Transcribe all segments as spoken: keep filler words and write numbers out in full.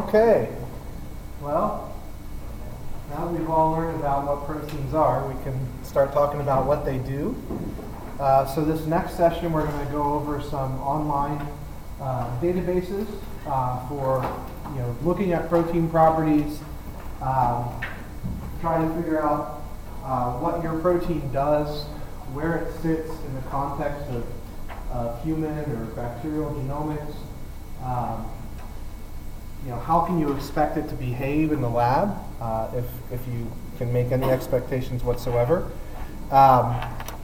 Okay, well, now that we've all learned about what proteins are, we can start talking about what they do. Uh, so this next session, we're going to go over some online uh, databases uh, for you know looking at protein properties, um, trying to figure out uh, what your protein does, where it sits in the context of uh, human or bacterial genomics. Um, You know, how can you expect it to behave in the lab uh, if, if you can make any expectations whatsoever? Um,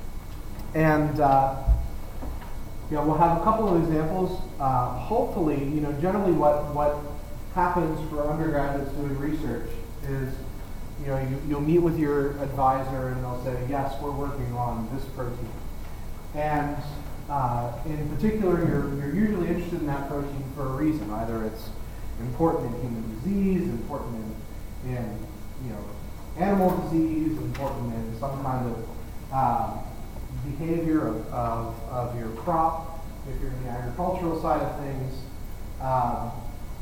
and uh, you know, we'll have a couple of examples. Uh, hopefully, you know, generally what, what happens for undergraduates doing research is, you know, you, you'll meet with your advisor and they'll say, yes, we're working on this protein. And uh, in particular, you're, you're usually interested in that protein for a reason. Either it's important in human disease, important in, in you know animal disease, important in some kind of uh, behavior of, of, of your crop, if you're in the agricultural side of things. Um,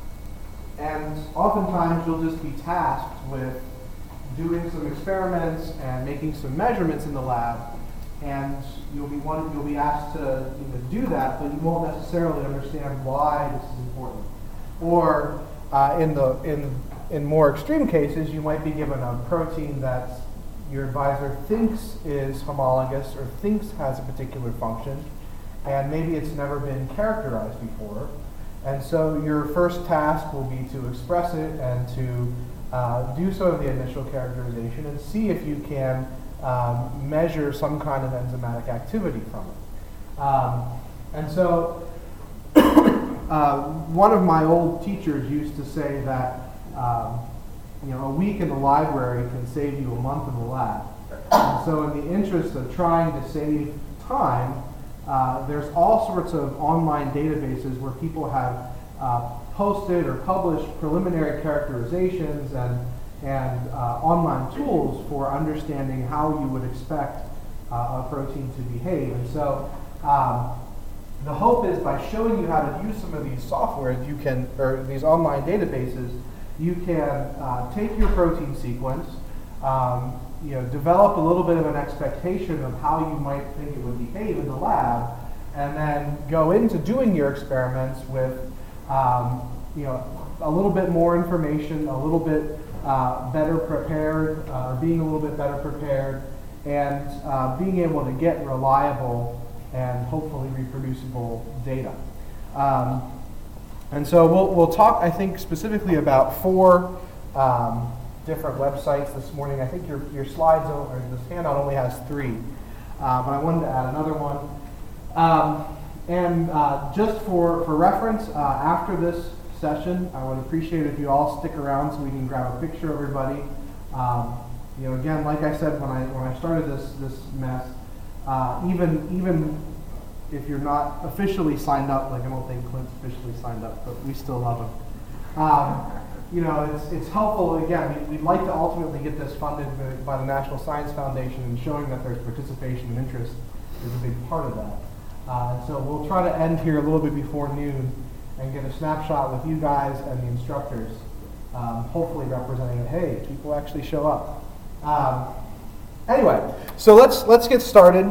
and oftentimes you'll just be tasked with doing some experiments and making some measurements in the lab, and you'll be one, you'll be asked to you know, do that, but you won't necessarily understand why this is important. Or uh, in the in in more extreme cases, you might be given a protein that your advisor thinks is homologous or thinks has a particular function, and maybe it's never been characterized before. And so your first task will be to express it and to uh, do some of the initial characterization and see if you can um, measure some kind of enzymatic activity from it. Um, and so. Uh, one of my old teachers used to say that um, you know, a week in the library can save you a month in the lab. And so in the interest of trying to save time, uh, there's all sorts of online databases where people have uh, posted or published preliminary characterizations and, and uh, online tools for understanding how you would expect uh, a protein to behave. And so um, the hope is by showing you how to use some of these software, you can, or these online databases, you can uh, take your protein sequence, um, you know, develop a little bit of an expectation of how you might think it would behave in the lab, and then go into doing your experiments with, um, you know, a little bit more information, a little bit uh, better prepared, uh, or being a little bit better prepared, and uh, being able to get reliable and hopefully reproducible data. Um, and so we'll, we'll talk, I think, specifically about four um, different websites this morning. I think your, your slides, or this handout only has three, uh, but I wanted to add another one. Um, and uh, just for, for reference, uh, after this session, I would appreciate if you all stick around so we can grab a picture of everybody. Um, you know, again, like I said when I, when I started this, this mess, Uh, even even if you're not officially signed up, like I don't think Clint's officially signed up, but we still love him. Um, you know, it's it's helpful. Again, we, we'd like to ultimately get this funded by the National Science Foundation, and showing that there's participation and interest is a big part of that. Uh, and so we'll try to end here a little bit before noon and get a snapshot with you guys and the instructors, um, hopefully representing that, hey, people actually show up. Um, Anyway, so let's let's get started.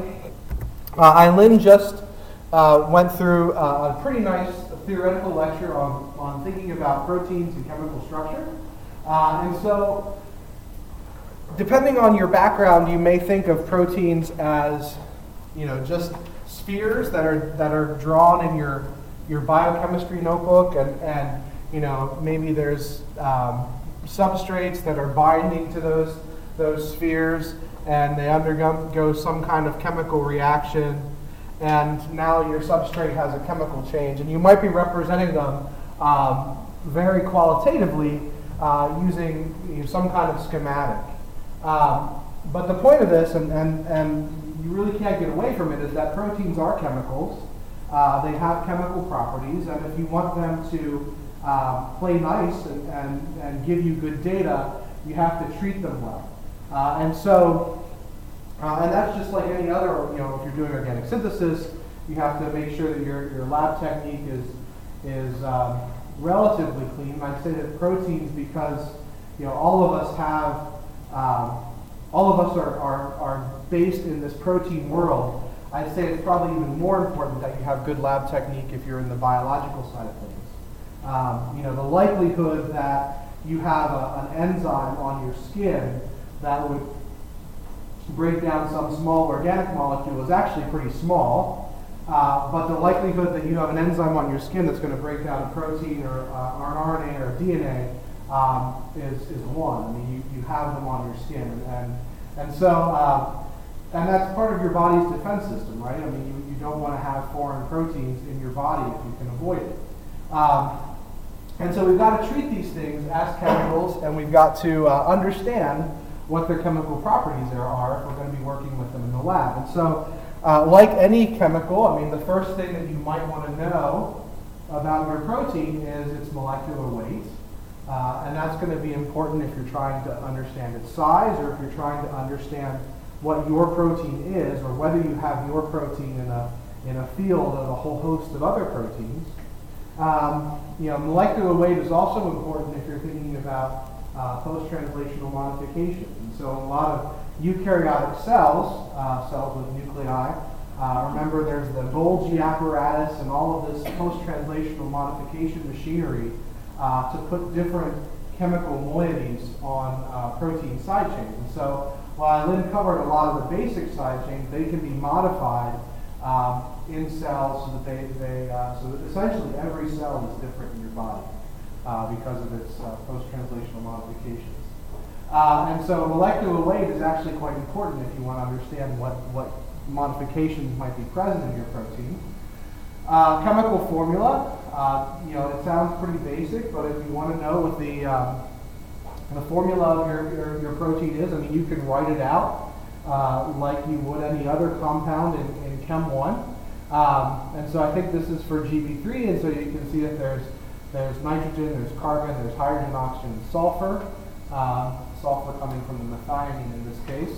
Uh, Eileen just uh, went through uh, a pretty nice theoretical lecture on, on thinking about proteins and chemical structure. Uh, and so, depending on your background, you may think of proteins as, you know, just spheres that are that are drawn in your your biochemistry notebook, and and you know maybe there's um, substrates that are binding to those those spheres, and they undergo some kind of chemical reaction, and now your substrate has a chemical change, and you might be representing them um, very qualitatively uh, using you know, some kind of schematic. Um, but the point of this, and, and, and you really can't get away from it, is that proteins are chemicals. Uh, they have chemical properties, and if you want them to uh, play nice and, and, and give you good data, you have to treat them well. Uh, and so, uh, and that's just like any other, you know, if you're doing organic synthesis, you have to make sure that your, your lab technique is, is um, relatively clean. I'd say that proteins, because you know all of us have, um, all of us are, are, are based in this protein world. I'd say it's probably even more important that you have good lab technique if you're in the biological side of things. Um, you know, the likelihood that you have a, an enzyme on your skin that would break down some small organic molecule is actually pretty small. Uh, but the likelihood that you have an enzyme on your skin that's going to break down a protein or, uh, or an R N A or D N A um, is, is one. I mean, you, you have them on your skin. And, and, and so, uh, and that's part of your body's defense system, right? I mean, you, you don't want to have foreign proteins in your body if you can avoid it. Um, and so we've got to treat these things as chemicals, and we've got to uh, understand what their chemical properties there are if we're going to be working with them in the lab. And so, Uh, like any chemical, I mean, the first thing that you might want to know about your protein is its molecular weight. Uh, and that's going to be important if you're trying to understand its size, or if you're trying to understand what your protein is, or whether you have your protein in a, in a field of a whole host of other proteins. Um, you know, molecular weight is also important if you're thinking about uh, post-translational modification. And so a lot of eukaryotic cells, uh, cells with nuclei, uh, remember there's the Golgi apparatus and all of this post-translational modification machinery uh, to put different chemical moieties on uh, protein side chains. And so while Lynn covered a lot of the basic side chains, they can be modified um, in cells so that they, they uh, so that essentially every cell is different in your body uh, because of its uh, post-translational modifications. Uh, and so molecular weight is actually quite important if you want to understand what, what modifications might be present in your protein. Uh, chemical formula, uh, you know, it sounds pretty basic, but if you want to know what the, um, the formula of your, your, your protein is, I mean, you can write it out uh, like you would any other compound in, in Chem one. Um, and so I think this is for G B three, and so you can see that there's, there's nitrogen, there's carbon, there's hydrogen, oxygen, and sulfur. Uh, sulfur coming from the methionine in this case.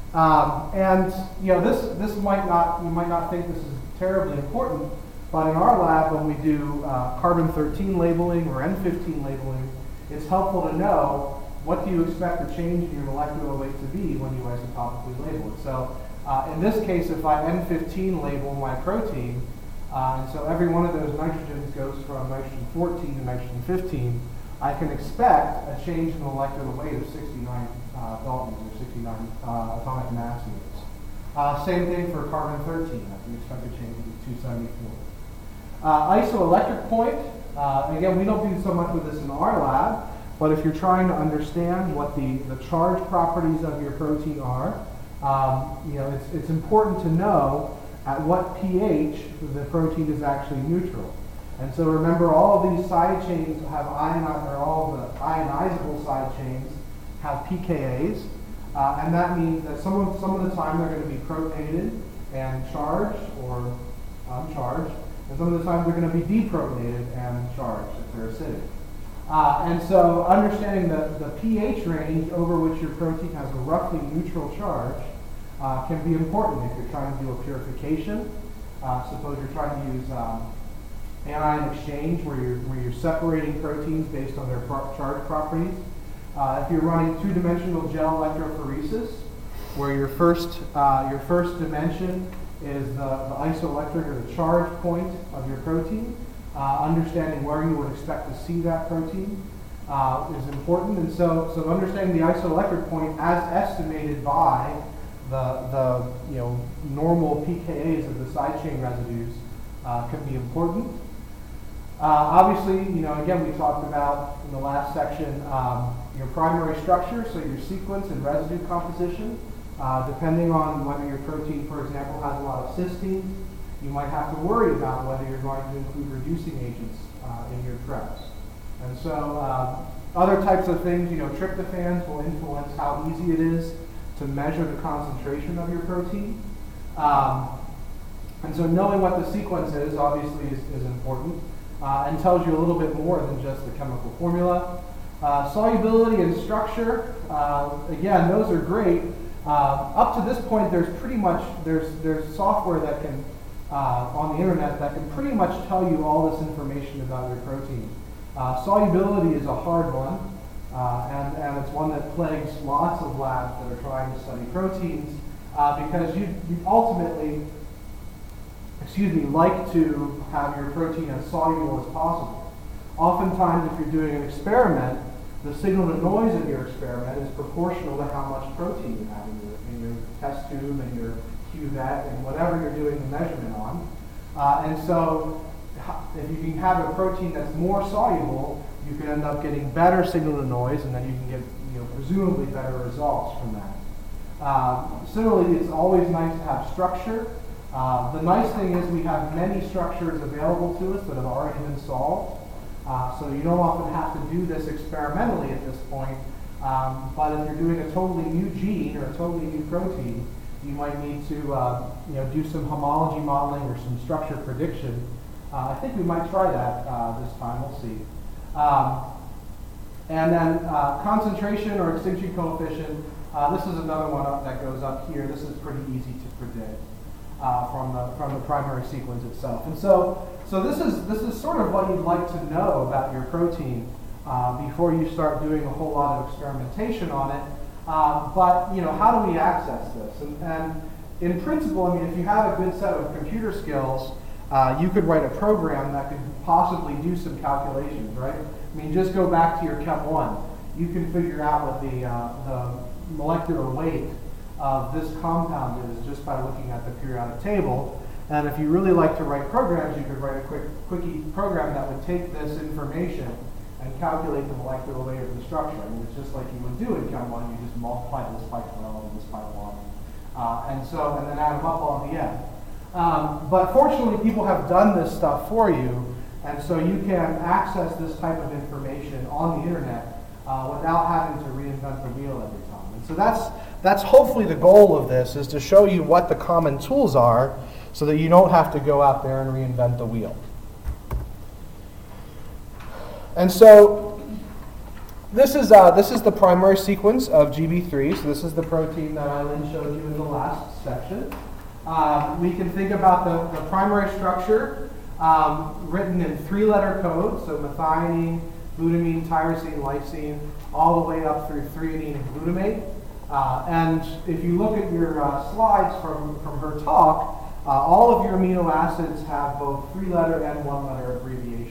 Um, and you know, this this might not, you might not think this is terribly important, but in our lab when we do uh, carbon thirteen labeling or N fifteen labeling, it's helpful to know what do you expect the change in your molecular weight to be when you isotopically label it. So uh, in this case, if I N fifteen label my protein, uh, and so every one of those nitrogens goes from nitrogen fourteen to nitrogen fifteen, I can expect a change in the molecular weight of sixty-nine uh, Daltons, or sixty-nine uh, atomic mass units. Uh, same thing for carbon thirteen. I can expect a change of two seventy-four. Uh, isoelectric point, uh, again, we don't do so much with this in our lab, but if you're trying to understand what the, the charge properties of your protein are, um, you know, it's, it's important to know at what pH the protein is actually neutral. And so remember, all of these side chains have ion, or all of the ionizable side chains have P K As, uh, and that means that some of some of the time they're going to be protonated and charged or uncharged, and some of the time they're going to be deprotonated and charged if they're acidic. Uh, and so understanding the, the pH range over which your protein has a roughly neutral charge uh, can be important if you're trying to do a purification. Uh, suppose you're trying to use um, anion exchange, where you're, where you're separating proteins based on their pro charge properties. Uh, if you're running two-dimensional gel electrophoresis, where your first, uh, your first dimension is the, the isoelectric or the charge point of your protein, uh, understanding where you would expect to see that protein uh, is important. And so, so understanding the isoelectric point as estimated by the, the you know, normal P K As of the side chain residues uh, can be important. Uh, obviously, you know, again, we talked about in the last section um, your primary structure, so your sequence and residue composition. Uh, depending on whether your protein, for example, has a lot of cysteine, you might have to worry about whether you're going to include reducing agents uh, in your preps. And so uh, other types of things, you know, tryptophans will influence how easy it is to measure the concentration of your protein. Um, and so knowing what the sequence is, obviously, is, is important. Uh, and tells you a little bit more than just the chemical formula. Uh, solubility and structure, uh, again, those are great. Uh, up to this point, there's pretty much, there's, there's software that can, uh, on the internet, that can pretty much tell you all this information about your protein. Uh, solubility is a hard one, uh, and, and it's one that plagues lots of labs that are trying to study proteins, uh, because you, you ultimately, excuse me, like to have your protein as soluble as possible. Oftentimes, if you're doing an experiment, the signal to noise of your experiment is proportional to how much protein you have in your, in your test tube and your cuvette and whatever you're doing the measurement on. Uh, and so, if you can have a protein that's more soluble, you can end up getting better signal to noise, and then you can get, you know, presumably better results from that. Uh, similarly, it's always nice to have structure. Uh, the nice thing is we have many structures available to us that have already been solved. Uh, so you don't often have to do this experimentally at this point. Um, but if you're doing a totally new gene or a totally new protein, you might need to uh, you know, do some homology modeling or some structure prediction. Uh, I think we might try that uh, this time. We'll see. Um, and then uh, concentration or extinction coefficient. Uh, this is another one up that goes up here. This is pretty easy to predict uh, from the from the primary sequence itself. And so, so this is this is sort of what you'd like to know about your protein uh, before you start doing a whole lot of experimentation on it. Uh, but you know, how do we access this? And, and in principle, I mean, if you have a good set of computer skills, uh, you could write a program that could possibly do some calculations, right? I mean, just go back to your Chem one. You can figure out what the uh, the molecular weight of this compound is just by looking at the periodic table. And if you really like to write programs, you could write a quick quickie program that would take this information and calculate the molecular weight of the structure. I mean, it's just like you would do in Chem one. You just multiply this by twelve and this by one, uh, and so and then add them up all at the end. Um, but fortunately, people have done this stuff for you, and so you can access this type of information on the internet uh, without having to reinvent the wheel every time. And so that's that's hopefully the goal of this, is to show you what the common tools are, so that you don't have to go out there and reinvent the wheel. And so this is uh, this is the primary sequence of G B three. So this is the protein that Eileen showed you in the last section. Um, we can think about the, the primary structure um, written in three-letter code, so methionine, glutamine, tyrosine, lysine, all the way up through threonine and glutamate. Uh, and if you look at your uh, slides from, from her talk, uh, all of your amino acids have both three-letter and one-letter abbreviations.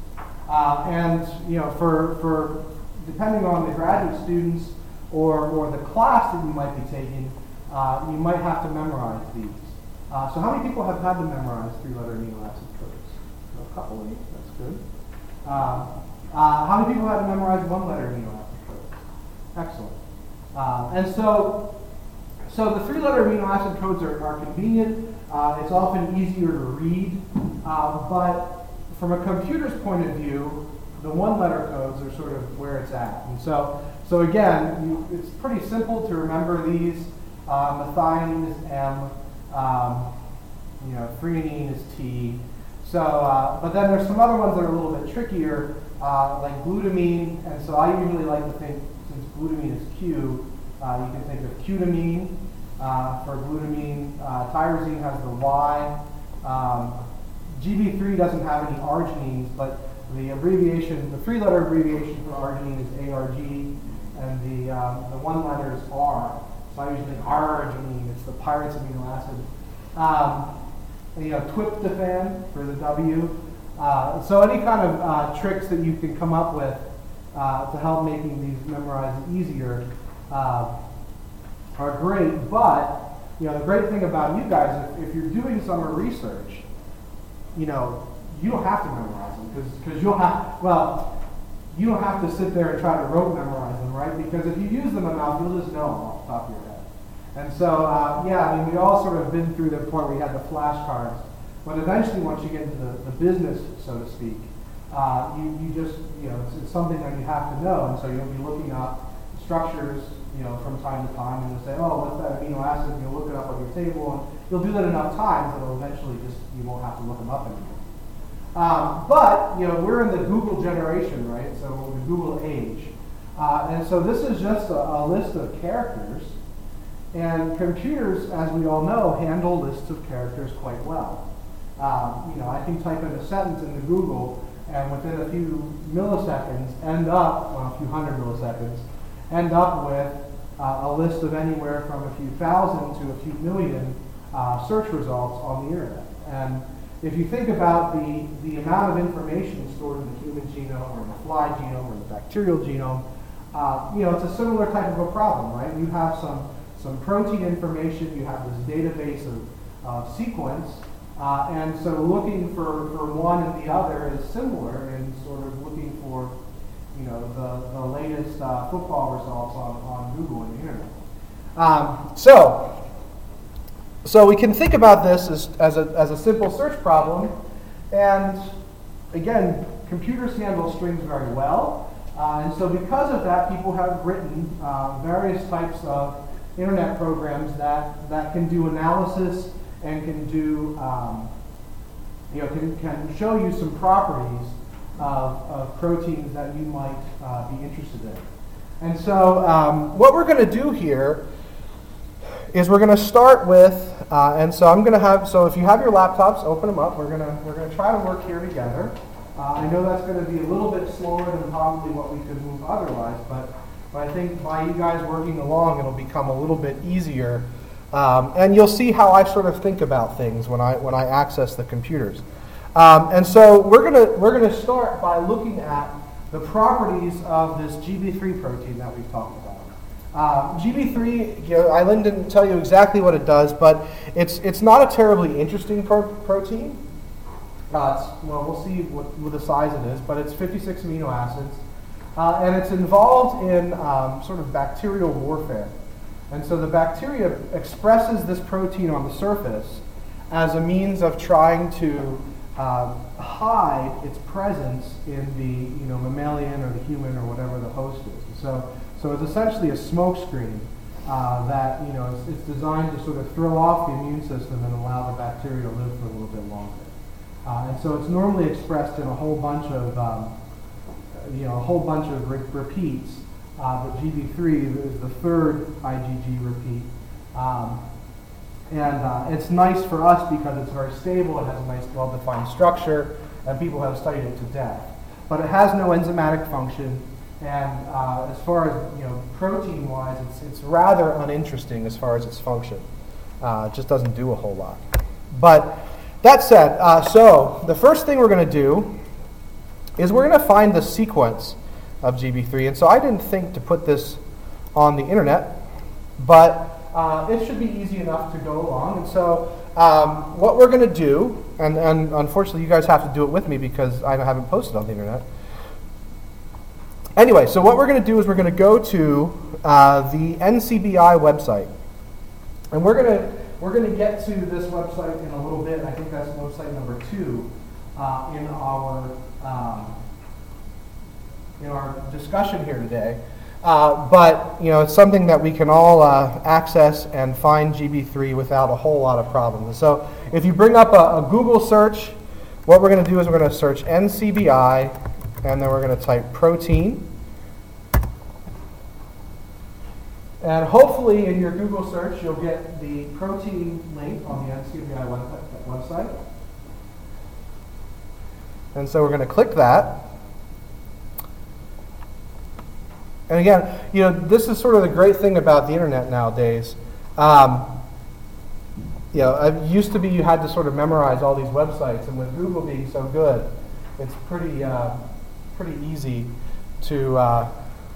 Uh, and you know, for for depending on the graduate students or or the class that you might be taking, uh, you might have to memorize these. Uh, so how many people have had to memorize three-letter amino acid codes? A couple of you. That's good. Uh, uh, how many people had to memorize one-letter amino acid codes? Excellent. Uh, and so, so the three-letter amino acid codes are, are convenient. Uh, it's often easier to read, uh, but from a computer's point of view, the one-letter codes are sort of where it's at. And so, so again, you, it's pretty simple to remember these. Uh, methionine is M, um, you know, threonine is T. So, uh, but then there's some other ones that are a little bit trickier, uh, like glutamine. And so I usually like to think, since glutamine is Q, uh, you can think of cutamine uh, for glutamine. Uh, tyrosine has the Y. Um, G B three doesn't have any arginines, but the abbreviation, the three-letter abbreviation for arginine is A R G, and the um, the one letter is R. So I usually think arginine. It's the pirate's amino acid. Um, and, you know, tryptophan for the W. Uh, so any kind of uh, tricks that you can come up with uh, to help making these memorized easier uh, are great. But you know, the great thing about you guys, if, if you're doing summer research, you know, you don't have to memorize them, because because you'll have, well, you don't have to sit there and try to rote memorize them, right? Because if you use them enough, you'll just know them off the top of your head. And so, uh, yeah, I mean, we all sort of been through the point where we had the flashcards, but eventually once you get into the, the business, so to speak, uh, you, you just, you know, it's, it's something that you have to know, and so you'll be looking up structures, you know, from time to time, and you'll say, oh, what's that amino acid? And you'll look it up on your table, and you'll do that enough times that it'll eventually just, you won't have to look them up anymore. Um, but, you know, we're in the Google generation, right? So the Google age. Uh, and so this is just a, a list of characters. And computers, as we all know, handle lists of characters quite well. Um, you know, I can type in a sentence into Google, and within a few milliseconds end up, well, a few hundred milliseconds, end up with uh, a list of anywhere from a few thousand to a few million uh, search results on the internet. And if you think about the, the amount of information stored in the human genome or in the fly genome or the bacterial genome, uh, you know, it's a similar type of a problem, right? You have some, some protein information, you have this database of uh, sequence, uh, and so looking for, for one and the other is similar in sort of looking for, you know, the, the latest uh, football results on, on Google and the internet. Um, so, So we can think about this as, as, a, as a simple search problem, and again, computers handle strings very well, uh, and so because of that, people have written uh, various types of internet programs that, that can do analysis and can do, um, you know, can, can show you some properties of, of proteins that you might uh, be interested in. And so um, what we're going to do here is we're going to start with, uh, and so I'm going to have, so if you have your laptops, open them up. We're going to we're going to try to work here together. Uh, I know that's going to be a little bit slower than probably what we could move otherwise, but, but I think by you guys working along, it'll become a little bit easier. Um, and you'll see how I sort of think about things when I when I access the computers. Um, and so we're going to we're going to start by looking at the properties of this G B three protein that we've talked about. Uh, G B three, you know, Eileen didn't tell you exactly what it does, but it's it's not a terribly interesting pro- protein. Uh, it's, well, we'll see what, what the size it is, but it's fifty-six amino acids, uh, and it's involved in um, sort of bacterial warfare. And so the bacteria expresses this protein on the surface as a means of trying to uh, hide its presence in the you know mammalian or the human or whatever the host is. And so. So it's essentially a smoke screen uh, that you know it's, it's designed to sort of throw off the immune system and allow the bacteria to live for a little bit longer. Uh, and so it's normally expressed in a whole bunch of um, you know a whole bunch of re- repeats. Uh, but G B three is the third IgG repeat, um, and uh, it's nice for us because it's very stable. It has a nice, well-defined structure, and people have studied it to death. But it has no enzymatic function. And uh, as far as you know, protein-wise, it's it's rather uninteresting as far as its function. Uh, it just doesn't do a whole lot. But that said, uh, so the first thing we're going to do is we're going to find the sequence of G B three. And so I didn't think to put this on the internet, but uh, it should be easy enough to go along. And so um, what we're going to do, and, and unfortunately you guys have to do it with me because I haven't posted on the internet. Anyway, so what we're going to do is we're going to go to uh, the N C B I website, and we're going to we're going to get to this website in a little bit. I think that's website number two uh, in our um, in our discussion here today. Uh, but you know, it's something that we can all uh, access and find G B three without a whole lot of problems. And so, if you bring up a, a Google search, what we're going to do is we're going to search N C B I. And then we're going to type protein. And hopefully in your Google search, you'll get the protein link on the N C B I website. And so we're going to click that. And again, you know, this is sort of the great thing about the internet nowadays. Um, you know, it used to be you had to sort of memorize all these websites, and with Google being so good, it's pretty... Uh, pretty easy to uh,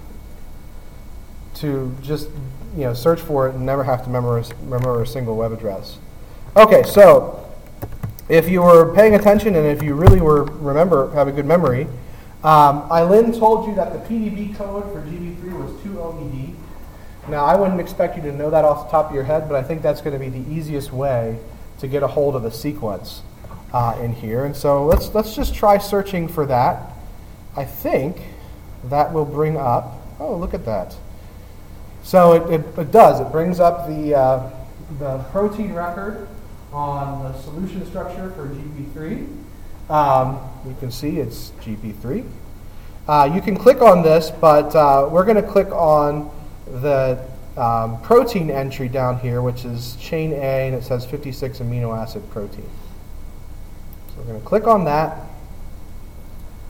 to just you know search for it and never have to memorize remember a single web address. Okay, so if you were paying attention and if you really were remember have a good memory, um, Eileen told you that the P D B code for G B three was two O E D. Now I wouldn't expect you to know that off the top of your head, but I think that's going to be the easiest way to get a hold of the sequence uh, in here. And so let's let's just try searching for that. I think that will bring up, oh, look at that. So it, it, it does. It brings up the, uh, the protein record on the solution structure for G B three. Um, you can see it's G B three. Uh, you can click on this, but uh, we're going to click on the um, protein entry down here, which is chain A, and it says fifty-six amino acid protein. So we're going to click on that.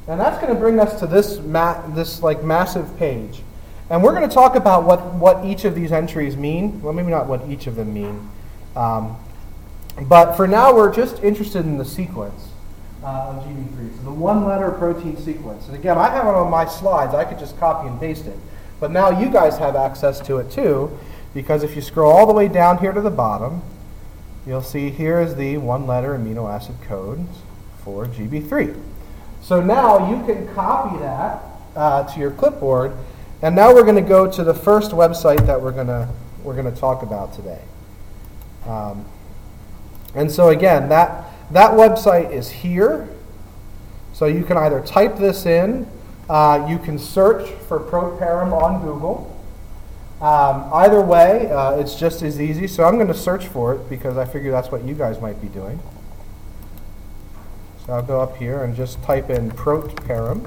And that's going to bring us to this ma- this like massive page. And we're going to talk about what, what each of these entries mean. Well, maybe not what each of them mean. Um, but for now, we're just interested in the sequence uh, of G B three. So the one-letter protein sequence. And again, I have it on my slides. I could just copy and paste it. But now you guys have access to it too, because if you scroll all the way down here to the bottom, you'll see here is the one-letter amino acid codes for G B three. So now you can copy that uh, to your clipboard, and now we're going to go to the first website that we're going to we're going to talk about today. Um, and so again, that that website is here. So you can either type this in, uh, you can search for ProtParam on Google. Um, either way, uh, it's just as easy. So I'm going to search for it because I figure that's what you guys might be doing. So I'll go up here and just type in ProtParam.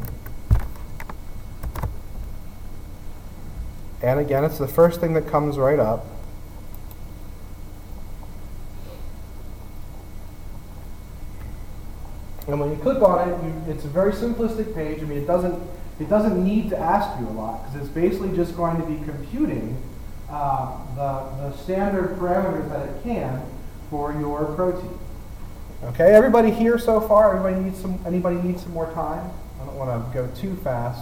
And again, it's the first thing that comes right up. And when you click on it, you, it's a very simplistic page. I mean, it doesn't it doesn't need to ask you a lot because it's basically just going to be computing uh, the the standard parameters that it can for your protein. Okay, everybody here so far? Everybody needs some. Anybody need some more time? I don't want to go too fast.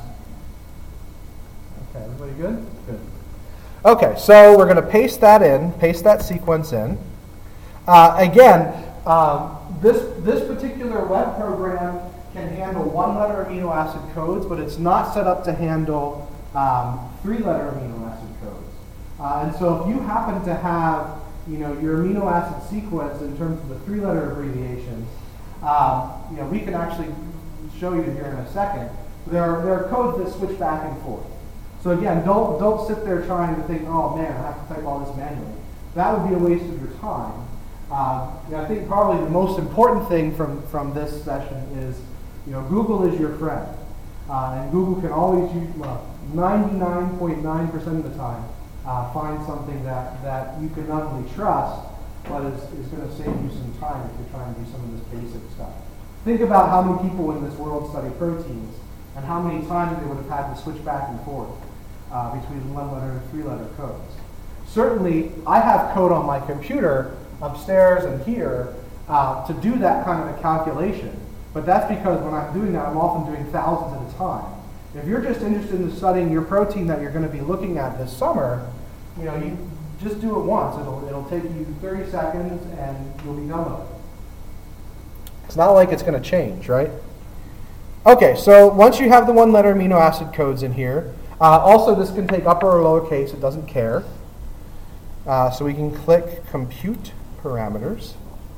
Okay, everybody good? Good. Okay, so we're going to paste that in, paste that sequence in. Uh, again, um, this this particular web program can handle one-letter amino acid codes, but it's not set up to handle um, three-letter amino acid codes. Uh, and so, if you happen to have, you know, your amino acid sequence in terms of the three-letter abbreviations, um, you know, we can actually show you here in a second. There are there are codes that switch back and forth. So again, don't don't sit there trying to think, oh man, I have to type all this manually. That would be a waste of your time. Uh, you know, I think probably the most important thing from, from this session is, you know, Google is your friend. Uh, and Google can always use, well, ninety-nine point nine percent of the time, uh, find something that, that you can not only trust, but is, is going to save you some time if you're trying to do some of this basic stuff. Think about how many people in this world study proteins and how many times they would have had to switch back and forth uh, between one-letter and three-letter codes. Certainly, I have code on my computer upstairs and here uh, to do that kind of a calculation. But that's because when I'm doing that, I'm often doing thousands at a time. If you're just interested in studying your protein that you're going to be looking at this summer, you know, you just do it once. It'll it'll take you thirty seconds and you'll be done with it. It's not like it's going to change, right? Okay, so once you have the one-letter amino acid codes in here, uh, also this can take upper or lowercase. It doesn't care. Uh, so we can click Compute Parameters.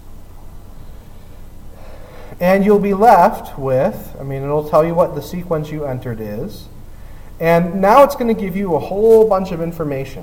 And you'll be left with, I mean, it'll tell you what the sequence you entered is. And now it's going to give you a whole bunch of information.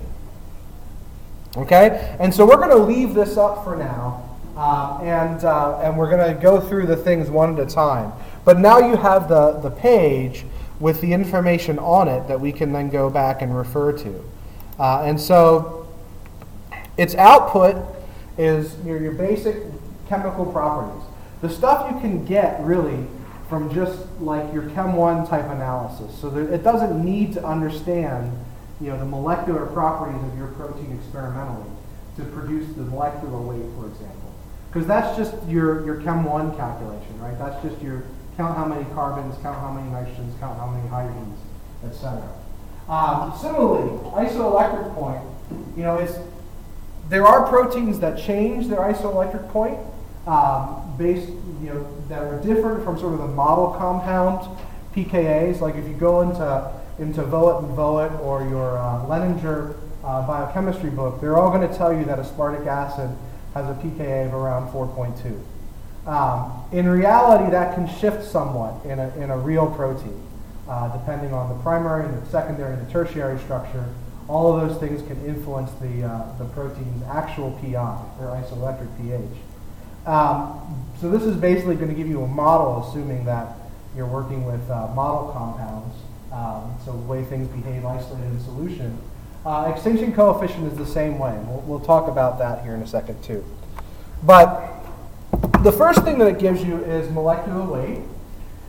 Okay? And so we're going to leave this up for now. Uh, and, uh, and we're going to go through the things one at a time. But now you have the, the page with the information on it that we can then go back and refer to. Uh, and so its output is your, your basic chemical properties. The stuff you can get really from just like your Chem one type analysis. So there, it doesn't need to understand, you know, the molecular properties of your protein experimentally to produce the molecular weight, for example. Because that's just your, your Chem one calculation, right? That's just your count how many carbons, count how many nitrogens, count how many hydrogens, et cetera. Um, similarly, isoelectric point, you know, it's there are proteins that change their isoelectric point um, based, you know, that are different from sort of the model compound P K As. Like if you go into into Voet and Voet or your uh, Leninger uh, biochemistry book, they're all going to tell you that aspartic acid has a P K A of around four point two. Um, in reality, that can shift somewhat in a in a real protein, uh, depending on the primary and the secondary and the tertiary structure. All of those things can influence the uh, the protein's actual P I, or isoelectric pH. Um, so this is basically going to give you a model, assuming that you're working with uh, model compounds. Um, so the way things behave isolated in solution. Uh, extinction coefficient is the same way. We'll, we'll talk about that here in a second too. But the first thing that it gives you is molecular weight.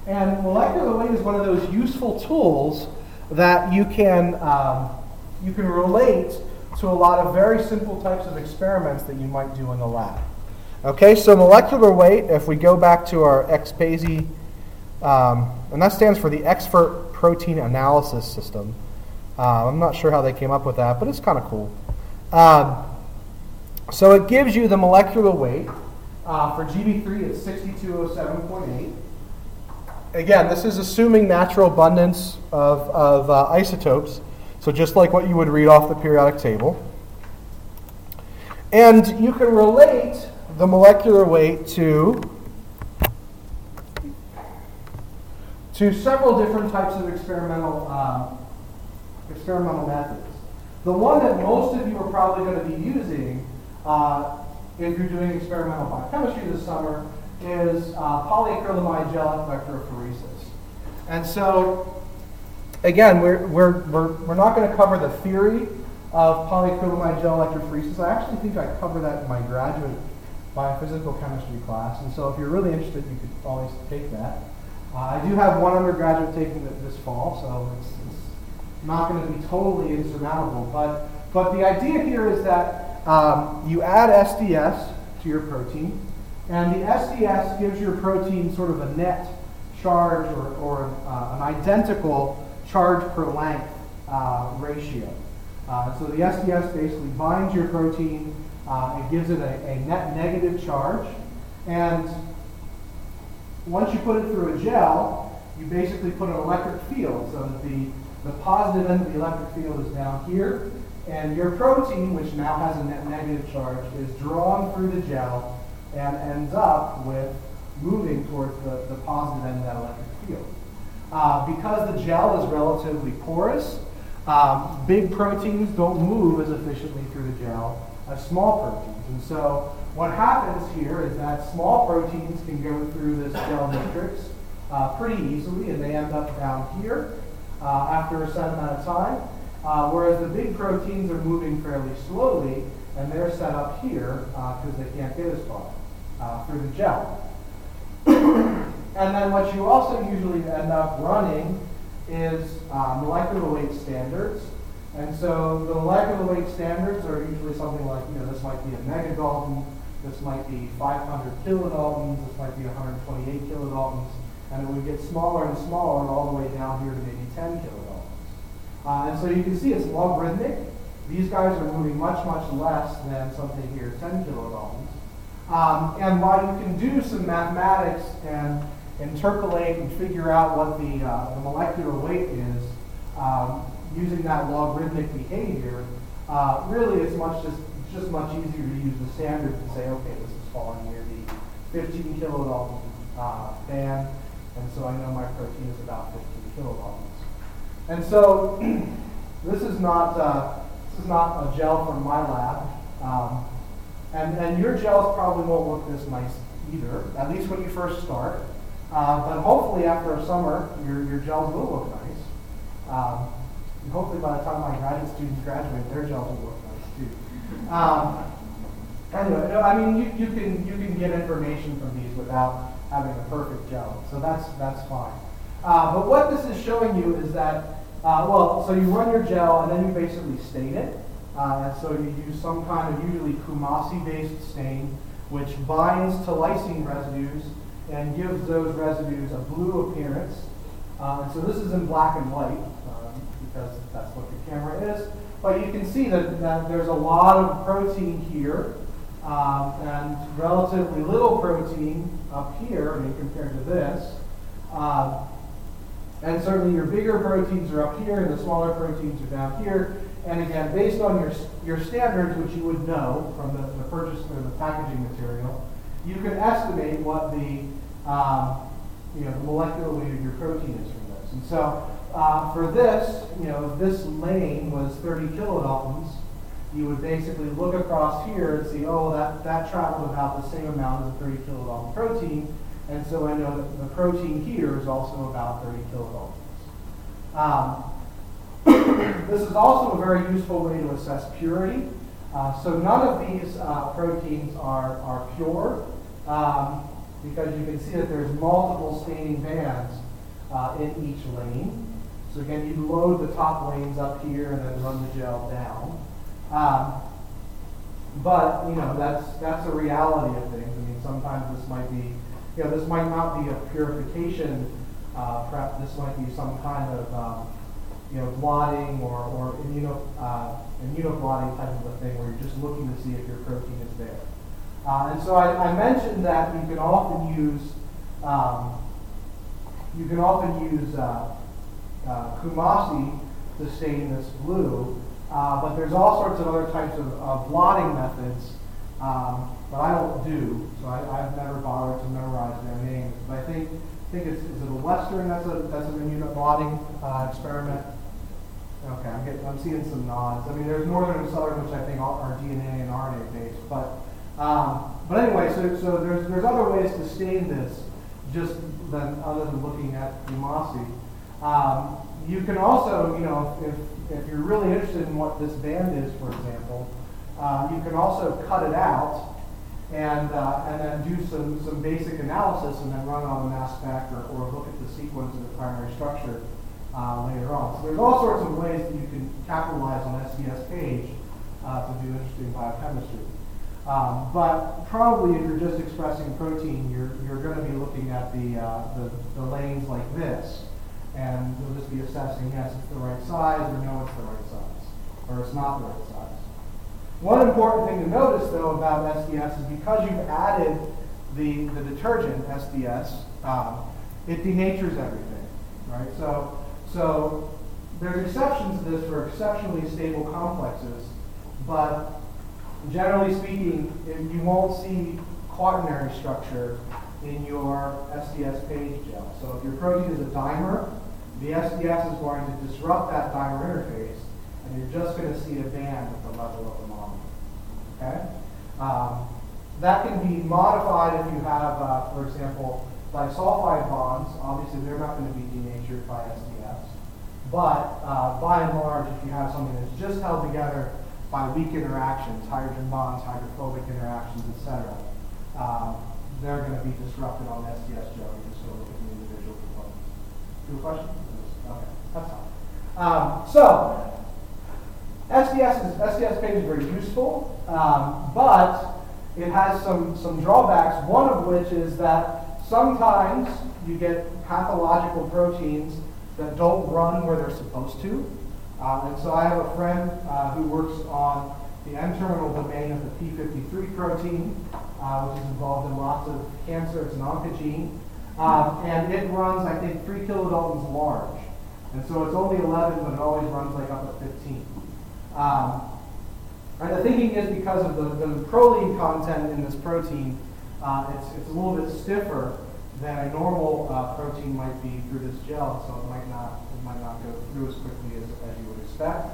And molecular weight is one of those useful tools that you can, um, you can relate to a lot of very simple types of experiments that you might do in the lab. Okay, so molecular weight, if we go back to our X P A S Y, um, and that stands for the Expert Protein Analysis System. Uh, I'm not sure how they came up with that, but it's kind of cool. Um, so it gives you the molecular weight. Uh, for G B three, it's sixty-two oh seven point eight. Again, this is assuming natural abundance of, of uh, isotopes, so just like what you would read off the periodic table. And you can relate the molecular weight to, to several different types of experimental, uh, experimental methods. The one that most of you are probably going to be using uh, if you're doing experimental biochemistry this summer is uh, polyacrylamide gel electrophoresis. And so, again, we're, we're, we're, we're not going to cover the theory of polyacrylamide gel electrophoresis. I actually think I cover that in my graduate biophysical chemistry class. And so if you're really interested, you could always take that. Uh, I do have one undergraduate taking it this fall, so it's, it's not going to be totally insurmountable. But, but the idea here is that um, you add S D S to your protein, and the S D S gives your protein sort of a net charge or, or uh, an identical charge per length uh, ratio. Uh, so the S D S basically binds your protein, uh, it gives it a, a net negative charge, and once you put it through a gel, you basically put an electric field so that the, the positive end of the electric field is down here, and your protein, which now has a net negative charge, is drawn through the gel and ends up with moving towards the, the positive end of that electric field. Uh, because the gel is relatively porous, um, big proteins don't move as efficiently through the gel as small proteins. And so what happens here is that small proteins can go through this gel matrix uh, pretty easily, and they end up down here uh, after a set amount of time, uh, whereas the big proteins are moving fairly slowly, and they're set up here because uh, they can't get as far uh, through the gel. And then what you also usually end up running is uh, molecular weight standards. And so the molecular weight standards are usually something like, you know, this might be a megadalton, this might be five hundred kilodaltons, this might be one hundred twenty-eight kilodaltons, and it would get smaller and smaller all the way down here to maybe ten kilodaltons. Uh, and so you can see it's logarithmic. These guys are moving much, much less than something here, ten kilodaltons. Um, and while you can do some mathematics and interpolate and figure out what the, uh, the molecular weight is um, using that logarithmic behavior, uh, really it's much just, it's just much easier to use the standard and say, okay, this is falling near the fifteen kilodalton uh, band, and so I know my protein is about fifteen kilodaltons. And so this is not uh, this is not a gel from my lab. Um, And, and your gels probably won't look this nice either, at least when you first start. Uh, but hopefully after a summer, your, your gels will look nice. Um, and hopefully by the time my graduate students graduate, their gels will look nice too. Um, anyway, I mean, you, you, can, you can get information from these without having a perfect gel, so that's, that's fine. Uh, but what this is showing you is that, uh, well, so you run your gel and then you basically stain it. Uh, and so you use some kind of usually Kumasi-based stain, which binds to lysine residues and gives those residues a blue appearance. Uh, and so this is in black and white, um, because that's what the camera is. But you can see that, that there's a lot of protein here, um, and relatively little protein up here, I mean, compared to this. Uh, and certainly your bigger proteins are up here, and the smaller proteins are down here. And again, based on your, your standards, which you would know from the, the purchase or the packaging material, you can estimate what the, um, you know, the molecular weight of your protein is from this. And so uh, for this, you know, if this lane was thirty kilodaltons, you would basically look across here and see, oh, that, that traveled about the same amount as a thirty kilodalton protein. And so I know that the protein here is also about thirty kilodaltons. Um, This is also a very useful way to assess purity. Uh, so none of these uh, proteins are, are pure. Um, because you can see that there's multiple staining bands uh, in each lane. So again, you load the top lanes up here and then run the gel down. Um, but, you know, that's that's a reality of things. I mean, sometimes this might be, you know, this might not be a purification uh, prep. This might be some kind of, um, you know, blotting or, or immuno, uh, immunoblotting type of a thing where you're just looking to see if your protein is there. Uh, and so I, I mentioned that you can often use, um, you can often use uh, uh, Kumasi to stain this blue, uh, but there's all sorts of other types of, of blotting methods um, that I don't do, so I, I've never bothered to memorize their names. But I think, I think it's, is it a Western that's a that's an immunoblotting uh, experiment. Okay, I'm getting, I'm seeing some nods. I mean, there's Northern and Southern, which I think are D N A and R N A based, but um, but anyway, so so there's there's other ways to stain this, just than other than looking at Kumasi. Um, you can also, you know, if if you're really interested in what this band is, for example, um, you can also cut it out and uh, and then do some some basic analysis and then run it on a mass spec or, or look at the sequence of the primary structure uh, later on. So there's all sorts of ways that you can capitalize on S D S page uh, to do interesting biochemistry. Um, but probably if you're just expressing protein, you're you're going to be looking at the, uh, the the lanes like this, and you'll just be assessing, yes, it's the right size, or no, it's the right size, or it's not the right size. One important thing to notice, though, about S D S is because you've added the the detergent S D S, um, it denatures everything, right? So so there's exceptions to this for exceptionally stable complexes, but generally speaking, you won't see quaternary structure in your S D S page gel. So if your protein is a dimer, the S D S is going to disrupt that dimer interface, and you're just going to see a band at the level of the molecule. Okay? Um, that can be modified if you have, uh, for example, disulfide bonds. Obviously, they're not going to be denatured by S D S. But uh, by and large, if you have something that's just held together by weak interactions, hydrogen bonds, hydrophobic interactions, et cetera, um, they're going to be disrupted on S D S gel. You just sort of look at the individual components. Do you have a question? Okay, that's fine. Um, so, S D S is, S D S page is very useful, um, but it has some, some drawbacks, one of which is that sometimes you get pathological proteins that don't run where they're supposed to. Uh, and so I have a friend uh, who works on the N-terminal domain of the P fifty-three protein, uh, which is involved in lots of cancer. It's an oncogene. Um, and it runs, I think, three kilodaltons large. And so it's only eleven, but it always runs like up at fifteen. Um, and the thinking is because of the, the proline content in this protein, uh, it's, it's a little bit stiffer than a normal uh, protein might be through this gel, so it might not it might not go through as quickly as, as you would expect.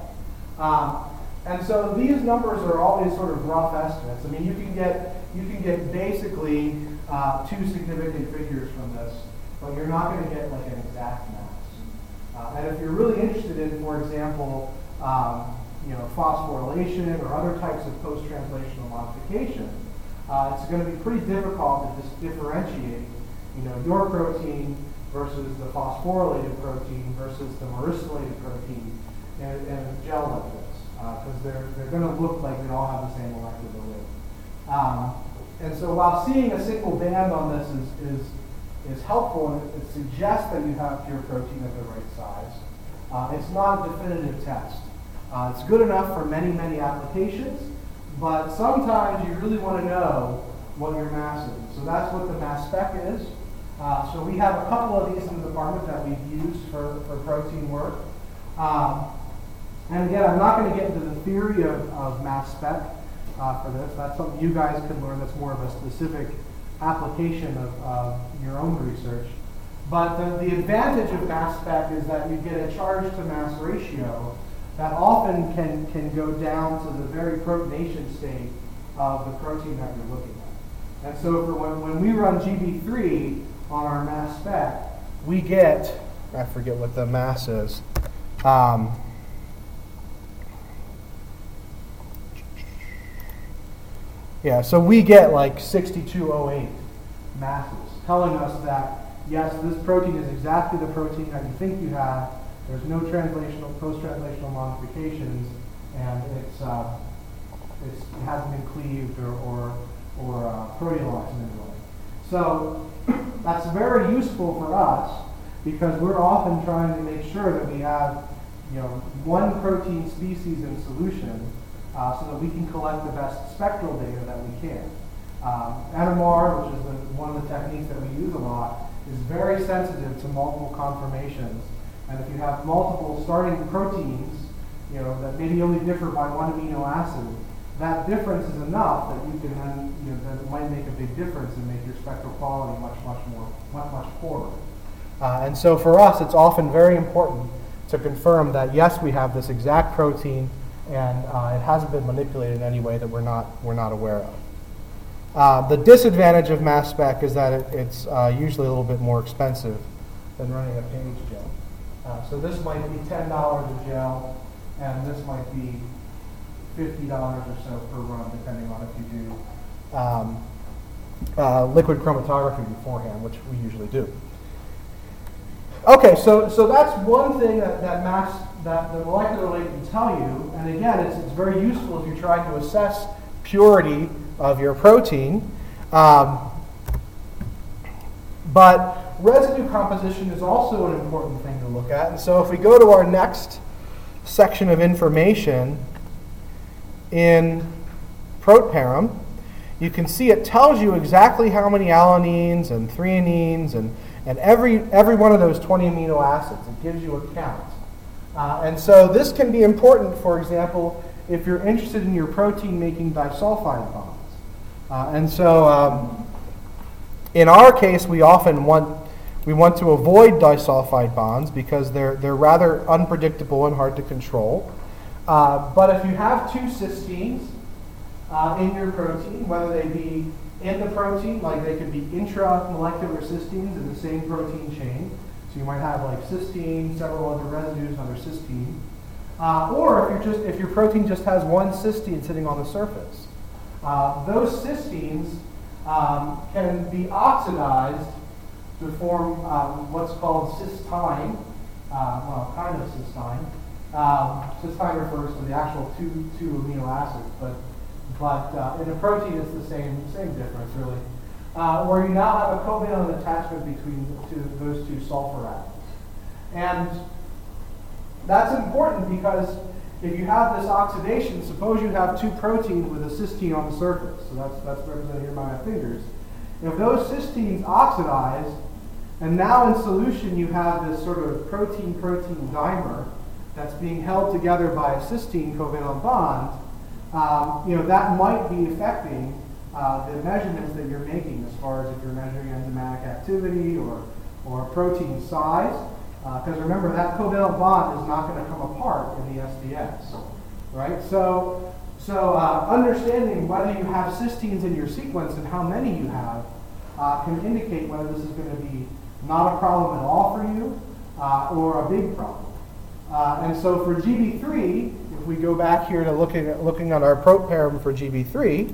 Um, and so these numbers are always sort of rough estimates. I mean, you can get you can get basically uh, two significant figures from this, but you're not going to get like an exact mass. Uh, and if you're really interested in, for example, um, you know, phosphorylation or other types of post-translational modification, uh, it's going to be pretty difficult to just differentiate, you know, your protein versus the phosphorylated protein versus the myristoylated protein in, in a gel like this, because uh, they're they're going to look like they all have the same molecular weight. Um, and so, while seeing a single band on this is is is helpful, and it, it suggests that you have pure protein of the right size, uh, it's not a definitive test. Uh, it's good enough for many many applications, but sometimes you really want to know what your mass is. So that's what the mass spec is. Uh, so we have a couple of these in the department that we've used for, for protein work. Um, and again, I'm not going to get into the theory of, of mass spec uh, for this. That's something you guys could learn. That's more of a specific application of uh, your own research. But the, the advantage of mass spec is that you get a charge to mass ratio that often can, can go down to the very protonation state of the protein that you're looking at. And so for when, when we run G B three on our mass spec, we get, I forget what the mass is. Um, yeah, so we get like sixty-two oh eight. masses, telling us that, yes, this protein is exactly the protein that you think you have. There's no translational, post-translational modifications, and it's, uh, it's, it hasn't been cleaved or, or, or uh, proteolized in any way. So that's very useful for us because we're often trying to make sure that we have, you know, one protein species in solution uh, so that we can collect the best spectral data that we can. Um, N M R, which is the, one of the techniques that we use a lot, is very sensitive to multiple conformations. And if you have multiple starting proteins, you know, that maybe only differ by one amino acid, that difference is enough that you can then, you know, that it might make a big difference and make your spectral quality much, much more, much, much poorer. Uh, and so for us, it's often very important to confirm that yes, we have this exact protein, and uh, it hasn't been manipulated in any way that we're not we're not aware of. Uh, the disadvantage of mass spec is that it, it's uh, usually a little bit more expensive than running a page gel. Uh, so this might be ten dollars a gel, and this might be fifty dollars or so per run, depending on if you do um, uh, liquid chromatography beforehand, which we usually do. Okay, so so that's one thing that, that mass that the molecular weight can tell you, and again, it's it's very useful if you're trying to assess purity of your protein. Um, but residue composition is also an important thing to look at, and so if we go to our next section of information in ProtParam, you can see it tells you exactly how many alanines and threonines and And every, every one of those twenty amino acids, it gives you a count. Uh, and so this can be important, for example, if you're interested in your protein making disulfide bonds. Uh, and so um, in our case, we often want, we want to avoid disulfide bonds because they're, they're rather unpredictable and hard to control. Uh, but if you have two cysteines uh, in your protein, whether they be in the protein, like they could be intramolecular cysteines in the same protein chain. So you might have like cysteine, several other residues, another cysteine. Uh, or if you're just if your protein just has one cysteine sitting on the surface, uh, those cysteines um, can be oxidized to form um, what's called cysteine. Uh, well, kind of cysteine. Um, cysteine refers to the actual two two amino acids, but But uh, in a protein, it's the same same difference, really. Uh, where you now have a covalent attachment between the two, those two sulfur atoms. And that's important because if you have this oxidation, suppose you have two proteins with a cysteine on the surface. So that's, that's represented here by my fingers. If those cysteines oxidize, and now in solution you have this sort of protein-protein dimer that's being held together by a cysteine covalent bond, Um, you know, that might be affecting uh, the measurements that you're making as far as if you're measuring enzymatic activity or, or protein size. Because uh, remember, that covalent bond is not going to come apart in the S D S, right? So, so uh, understanding whether you have cysteines in your sequence and how many you have uh, can indicate whether this is going to be not a problem at all for you uh, or a big problem. Uh, and so for G B three, if we go back here to looking at, looking at our ProtParam for G B three,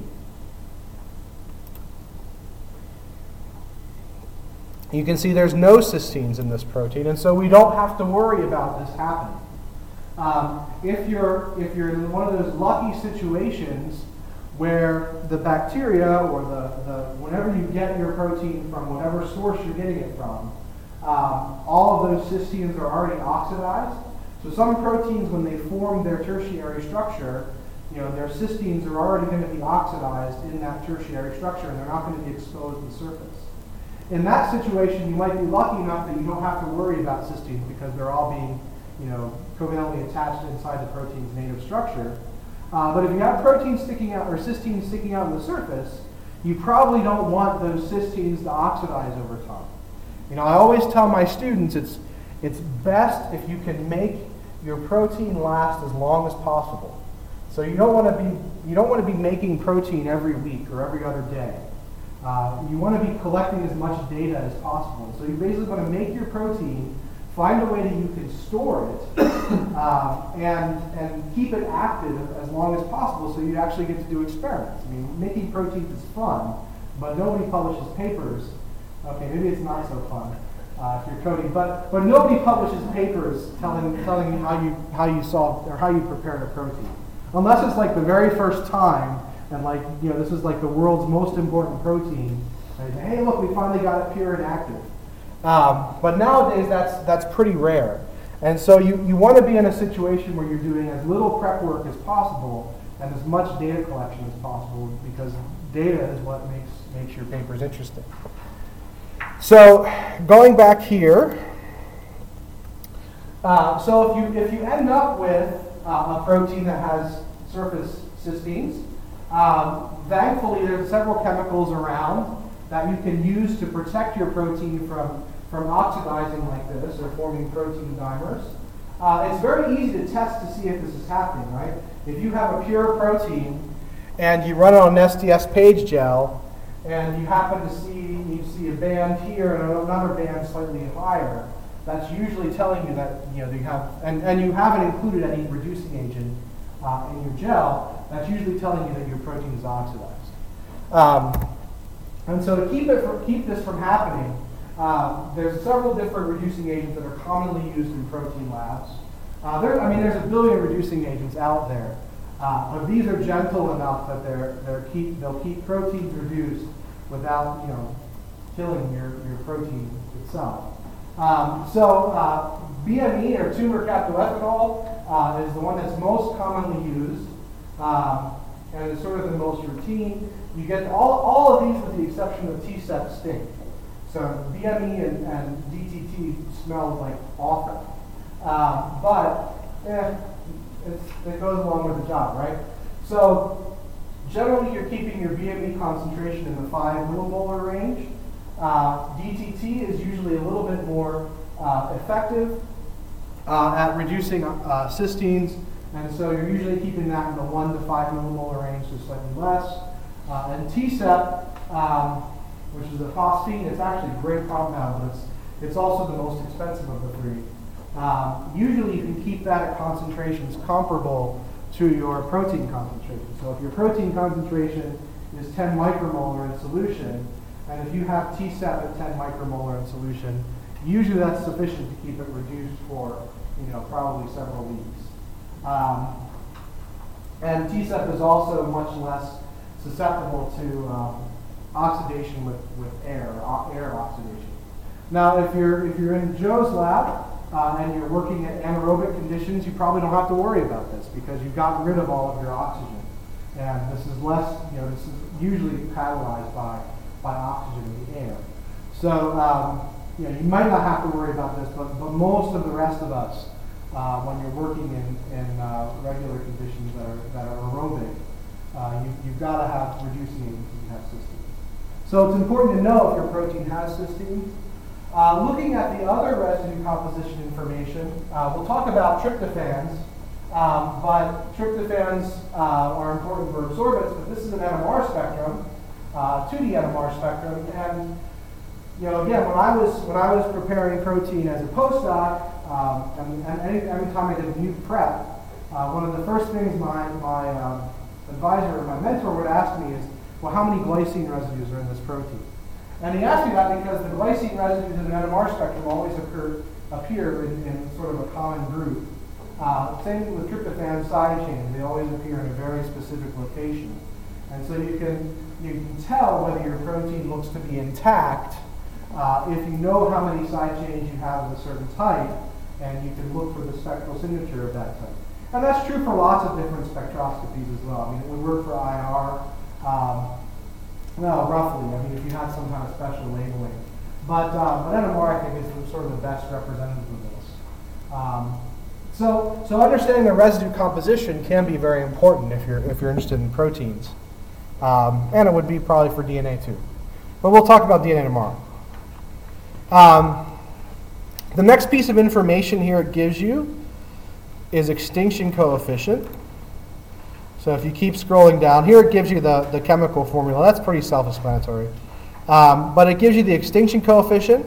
you can see there's no cysteines in this protein, and so we don't have to worry about this happening. Um, if you're if you're in one of those lucky situations where the bacteria or the, the whenever you get your protein from whatever source you're getting it from, um, all of those cysteines are already oxidized. So some proteins, when they form their tertiary structure, you know, their cysteines are already going to be oxidized in that tertiary structure, and they're not going to be exposed to the surface. In that situation, you might be lucky enough that you don't have to worry about cysteines because they're all being, you know, covalently attached inside the protein's native structure. Uh, but if you have proteins sticking out or cysteines sticking out on the surface, you probably don't want those cysteines to oxidize over time. You know, I always tell my students it's It's best if you can make your protein last as long as possible. So you don't want to be you don't want to be making protein every week or every other day. Uh, you want to be collecting as much data as possible. So you basically want to make your protein, find a way that you can store it, uh, and and keep it active as long as possible. So you actually get to do experiments. I mean, making proteins is fun, but nobody publishes papers. Okay, maybe it's not so fun uh, if you're coding, but but nobody publishes papers telling telling you how you how you solve or how you prepared a protein, unless it's like the very first time, and like you know this is like the world's most important protein. And you say, hey, look, we finally got it pure and active. Um, but nowadays, that's that's pretty rare. And so you, you want to be in a situation where you're doing as little prep work as possible and as much data collection as possible, because data is what makes makes your papers interesting. So going back here, uh, so if you if you end up with uh, a protein that has surface cysteines, um, thankfully there's several chemicals around that you can use to protect your protein from from oxidizing like this or forming protein dimers. Uh, it's very easy to test to see if this is happening, right? If you have a pure protein and you run it on an S D S page gel and you happen to see you see a band here and another band slightly higher, that's usually telling you that you know you have and, and you haven't included any reducing agent uh, in your gel. That's usually telling you that your protein is oxidized. Um, and so to keep it from, keep this from happening, Uh, there's several different reducing agents that are commonly used in protein labs. Uh, there, I mean, there's a billion reducing agents out there, uh, but these are gentle enough that they're they're keep they'll keep proteins reduced without you know killing your your protein itself. Um, so uh, B M E or tumor cathinoethanol uh, is the one that's most commonly used, um, and it's sort of the most routine. You get all all of these with the exception of T SEP stink. So B M E and, and D T T smell like awful, um, but eh, it's, it goes along with the job, right? So generally you're keeping your B M E concentration in the five millimolar range. Uh, D T T is usually a little bit more uh, effective uh, at reducing uh, cysteines, and so you're usually keeping that in the one to five millimolar range, so slightly less. Uh, and T SEP, um, which is a phosphine. It's actually a great compound, but it's, it's also the most expensive of the three. Um, usually you can keep that at concentrations comparable to your protein concentration. So if your protein concentration is ten micromolar in solution, and if you have T SEP at ten micromolar in solution, usually that's sufficient to keep it reduced for you know probably several weeks. Um, and T SEP is also much less susceptible to um, oxidation with, with air, air oxidation. Now, if you're if you're in Joe's lab uh, and you're working at anaerobic conditions, you probably don't have to worry about this because you've gotten rid of all of your oxygen, and this is less. You know, this is usually catalyzed by by oxygen in the air. So, um, you know, you might not have to worry about this, but but most of the rest of us, uh, when you're working in in uh, regular conditions that are that are aerobic, uh, you, you've got to have reducing agents if you have cysteine. So it's important to know if your protein has cysteine. Uh, looking at the other residue composition information, uh, we'll talk about tryptophans, um, but tryptophans uh, are important for absorbance, but this is an N M R spectrum, uh, two D N M R spectrum, and you know, again, when I was when I was preparing protein as a postdoc, um, and, and any, every time I did new prep, uh, one of the first things my my um, advisor or my mentor would ask me is, well, how many glycine residues are in this protein? And he asked me that because the glycine residues in an N M R spectrum always occur, appear in, in sort of a common group. Uh, same with tryptophan side chains. They always appear in a very specific location. And so you can, you can tell whether your protein looks to be intact uh, if you know how many side chains you have of a certain type, and you can look for the spectral signature of that type. And that's true for lots of different spectroscopies as well. I mean, it would work for I R. Um, well, roughly, I mean, if you had some kind of special labeling. But, uh, but N M R, I think, is sort of the best representative of this. Um, so, so understanding the residue composition can be very important if you're, if you're interested in proteins. Um, and it would be probably for D N A too. But we'll talk about D N A tomorrow. Um, the next piece of information here it gives you is extinction coefficient. So if you keep scrolling down, here it gives you the, the chemical formula. That's pretty self-explanatory. Um, but it gives you the extinction coefficient.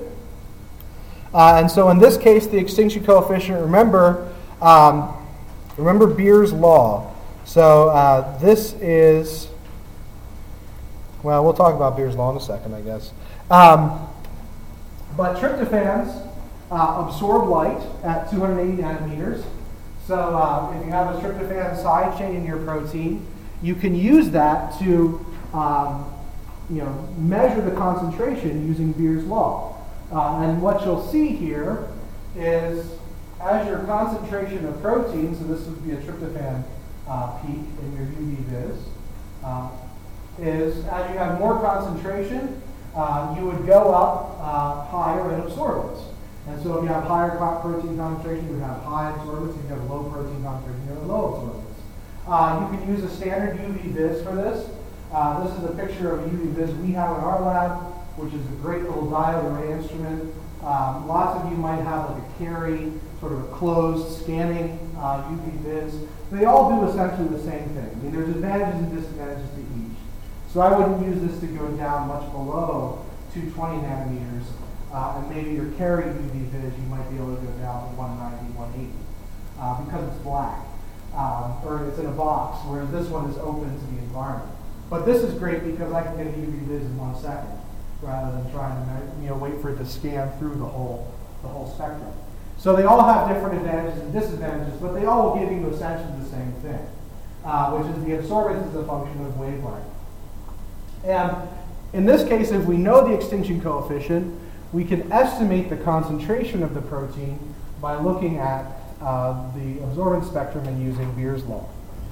Uh, and so in this case, the extinction coefficient, remember, um, remember Beer's law. So uh, this is Well, we'll talk about Beer's Law in a second, I guess. Um, but tryptophans uh, absorb light at two hundred eighty nanometers. So uh, if you have a tryptophan side chain in your protein, you can use that to um, you know, measure the concentration using Beer's Law. Uh, and what you'll see here is as your concentration of protein, so this would be a tryptophan uh, peak in your U V vis, uh, is as you have more concentration, uh, you would go up uh, higher in absorbance. And so if you have higher protein concentration, you would have high absorbance. If you have low protein concentration, you have low absorbance. Uh, you can use a standard U V vis for this. Uh, this is a picture of a U V vis we have in our lab, which is a great little diode array instrument. Um, lots of you might have like a carry, sort of a closed scanning uh, U V vis. They all do essentially the same thing. I mean, there's advantages and disadvantages to each. So I wouldn't use this to go down much below two hundred twenty nanometers. Uh, and maybe your carry U V vis, you might be able to go down to one ninety, one eighty, uh, because it's black, um, or it's in a box, whereas this one is open to the environment. But this is great because I can get a U V vis in one second, rather than trying to you know wait for it to scan through the whole the whole spectrum. So they all have different advantages and disadvantages, but they all will give you essentially the same thing, uh, which is the absorbance is a function of wavelength. And in this case, if we know the extinction coefficient, we can estimate the concentration of the protein by looking at uh, the absorbance spectrum and using Beer's Law.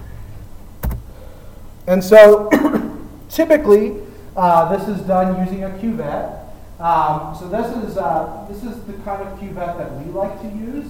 And so typically, uh, this is done using a cuvette. Um, so this is, uh, this is the kind of cuvette that we like to use.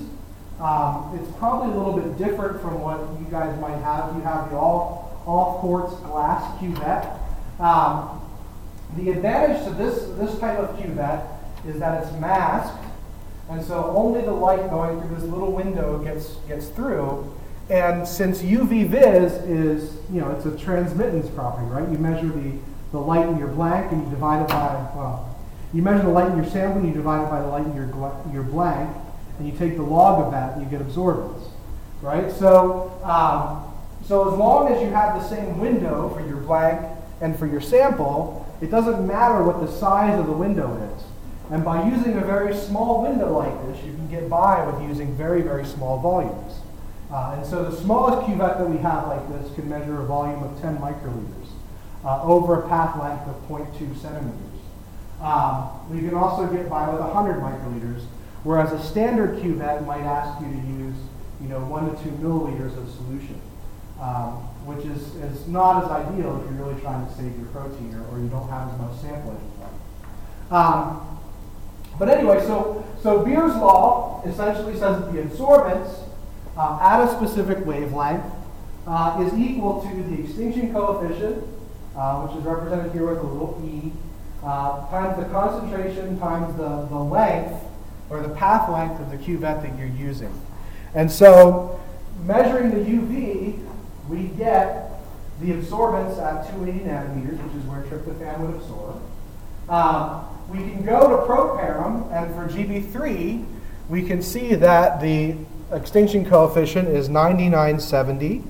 Um, it's probably a little bit different from what you guys might have. You have the all, all quartz glass cuvette. Um, the advantage to this, this type of cuvette is that it's masked, and so only the light going through this little window gets gets through. And since U V vis is, you know, it's a transmittance property, right? You measure the, the light in your blank and you divide it by, well, you measure the light in your sample and you divide it by the light in your, your blank, and you take the log of that and you get absorbance, right? So, um, so as long as you have the same window for your blank and for your sample, it doesn't matter what the size of the window is. And by using a very small window like this, you can get by with using very, very small volumes. Uh, and so the smallest cuvette that we have like this can measure a volume of ten microliters uh, over a path length of zero point two centimeters. Um, we can also get by with one hundred microliters, whereas a standard cuvette might ask you to use you know, one to two milliliters of solution, um, which is, is not as ideal if you're really trying to save your protein or, or you don't have as much sample as you'd like. Um, But anyway, so, so Beer's Law essentially says that the absorbance uh, at a specific wavelength uh, is equal to the extinction coefficient, uh, which is represented here with a little e, uh, times the concentration times the, the length, or the path length of the cuvette that you're using. And so measuring the U V, we get the absorbance at two hundred eighty nanometers, which is where tryptophan would absorb. Um, We can go to proparum, and for G B three, we can see that the extinction coefficient is ninety-nine seventy.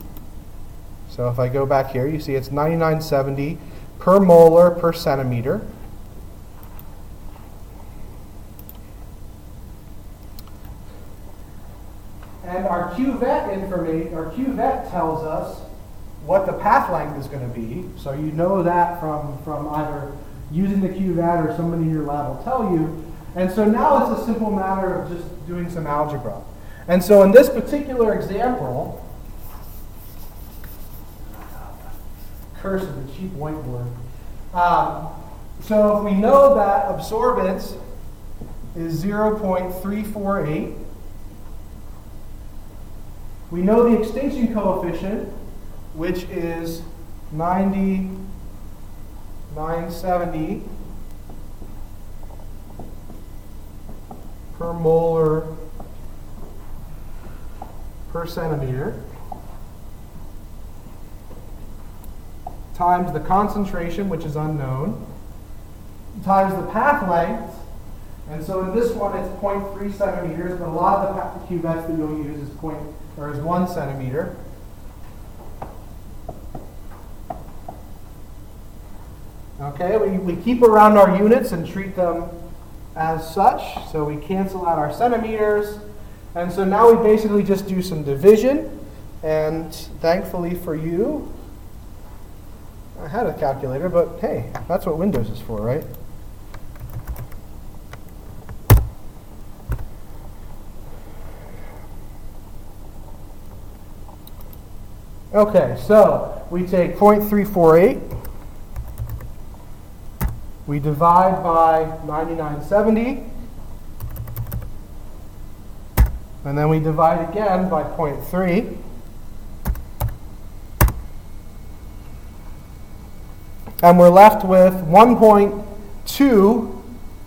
So if I go back here, you see it's ninety-nine seventy per molar per centimeter. And our cuvette information, our cuvette tells us what the path length is going to be. So you know that from, from either using the cuvette or somebody in your lab will tell you. And so now it's a simple matter of just doing some algebra. And so in this particular example, curse of the cheap whiteboard. Um, so if we know that absorbance is zero point three four eight, we know the extinction coefficient, which is ninety-nine seventy per molar per centimeter, times the concentration, which is unknown, times the path length. And so in this one, it's zero point three centimeters, but a lot of the cuvettes that you'll use is point or is one centimeter. Okay, we, we keep around our units and treat them as such. So we cancel out our centimeters. And so now we basically just do some division. And thankfully for you, I had a calculator, but hey, that's what Windows is for, right? Okay, so we take zero point three four eight. We divide by ninety-nine seventy, and then we divide again by zero point three. And we're left with one point two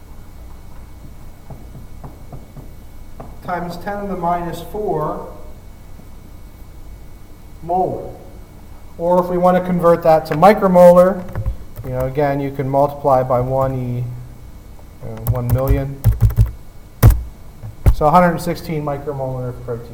times ten to the minus four molar. Or if we want to convert that to micromolar, you know, again, you can multiply by one e, uh, one million. So one hundred sixteen micromolar of protein.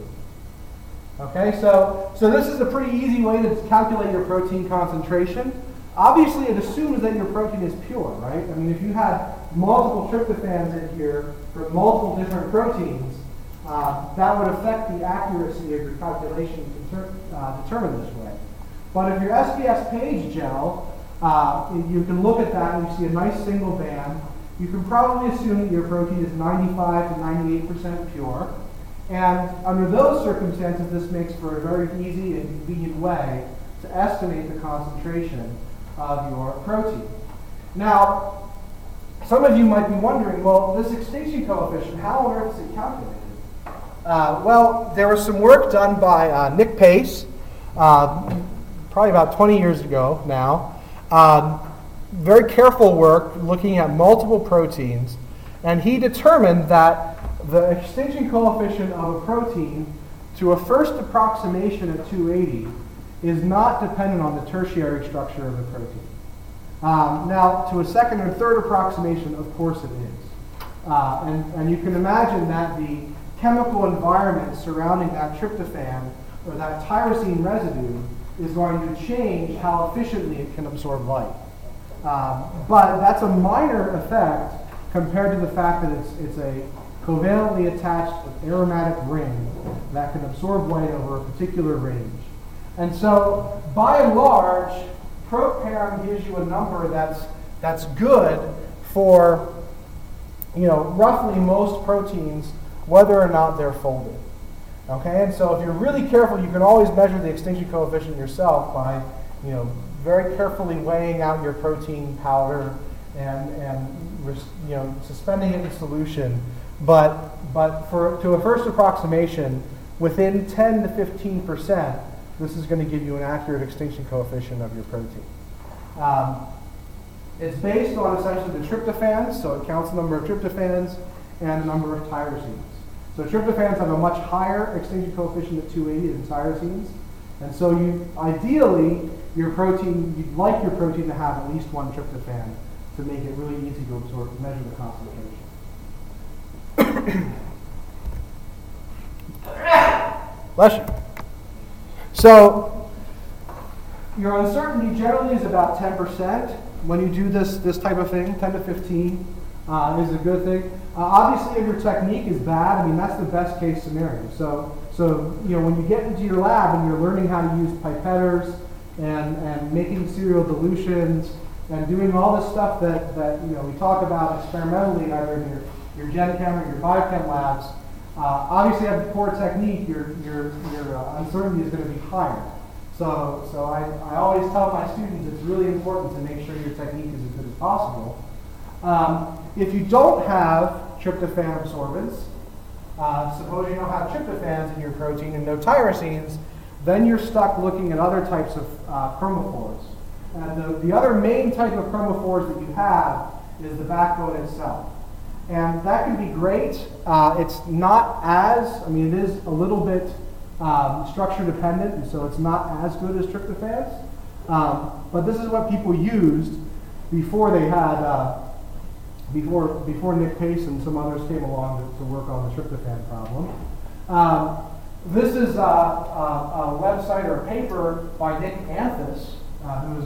Okay, so, so this is a pretty easy way to calculate your protein concentration. Obviously, it assumes that your protein is pure, right? I mean, if you had multiple tryptophans in here for multiple different proteins, uh, that would affect the accuracy of your calculation to uh, determine this way. But if your S B S page gel, Uh, you can look at that and you see a nice single band. You can probably assume that your protein is ninety-five to ninety-eight percent pure. And under those circumstances, this makes for a very easy and convenient way to estimate the concentration of your protein. Now, some of you might be wondering, well, this extinction coefficient, how on earth is it calculated? Uh, well, there was some work done by uh, Nick Pace, uh, probably about twenty years ago now. Um, very careful work looking at multiple proteins, and he determined that the extinction coefficient of a protein to a first approximation at two eighty is not dependent on the tertiary structure of the protein. Um, now, to a second or third approximation, of course it is. Uh, and, and you can imagine that the chemical environment surrounding that tryptophan or that tyrosine residue is going to change how efficiently it can absorb light. Um, but that's a minor effect compared to the fact that it's, it's a covalently attached aromatic ring that can absorb light over a particular range. And so, by and large, ProParam gives you a number that's, that's good for, you know, roughly most proteins, whether or not they're folded. Okay, and so if you're really careful, you can always measure the extinction coefficient yourself by, you know, very carefully weighing out your protein powder and, and you know, suspending it in solution. But, but for, to a first approximation, within ten to fifteen percent, this is going to give you an accurate extinction coefficient of your protein. Um, it's based on essentially the tryptophans, so it counts the number of tryptophans and the number of tyrosines. So tryptophans have a much higher extinction coefficient at two eighty than tyrosines. And so you, ideally, your protein, you'd like your protein to have at least one tryptophan to make it really easy to absorb, measure the concentration. Bless you. So your uncertainty generally is about ten percent. When you do this, this type of thing, ten to fifteen uh, is a good thing. Uh, obviously, if your technique is bad, I mean, that's the best case scenario. So, so you know, when you get into your lab and you're learning how to use pipetters and, and making serial dilutions and doing all this stuff that, that you know we talk about experimentally either in your, your Gen Chem or your Biochem labs, uh, obviously, have a poor technique, your, your, your uh, uncertainty is going to be higher. So, so I, I always tell my students it's really important to make sure your technique is as good as possible. Um, if you don't have tryptophan absorbance, uh, suppose you don't have tryptophans in your protein and no tyrosines, then you're stuck looking at other types of uh, chromophores. And the, the other main type of chromophores that you have is the backbone itself. And that can be great. Uh, it's not as, I mean, it is a little bit um, structure dependent, and so it's not as good as tryptophans. Um, but this is what people used before they had, uh, before before Nick Pace and some others came along to, to work on the tryptophan problem. Um, this is a, a, a website or a paper by Nick Anthus, uh, who is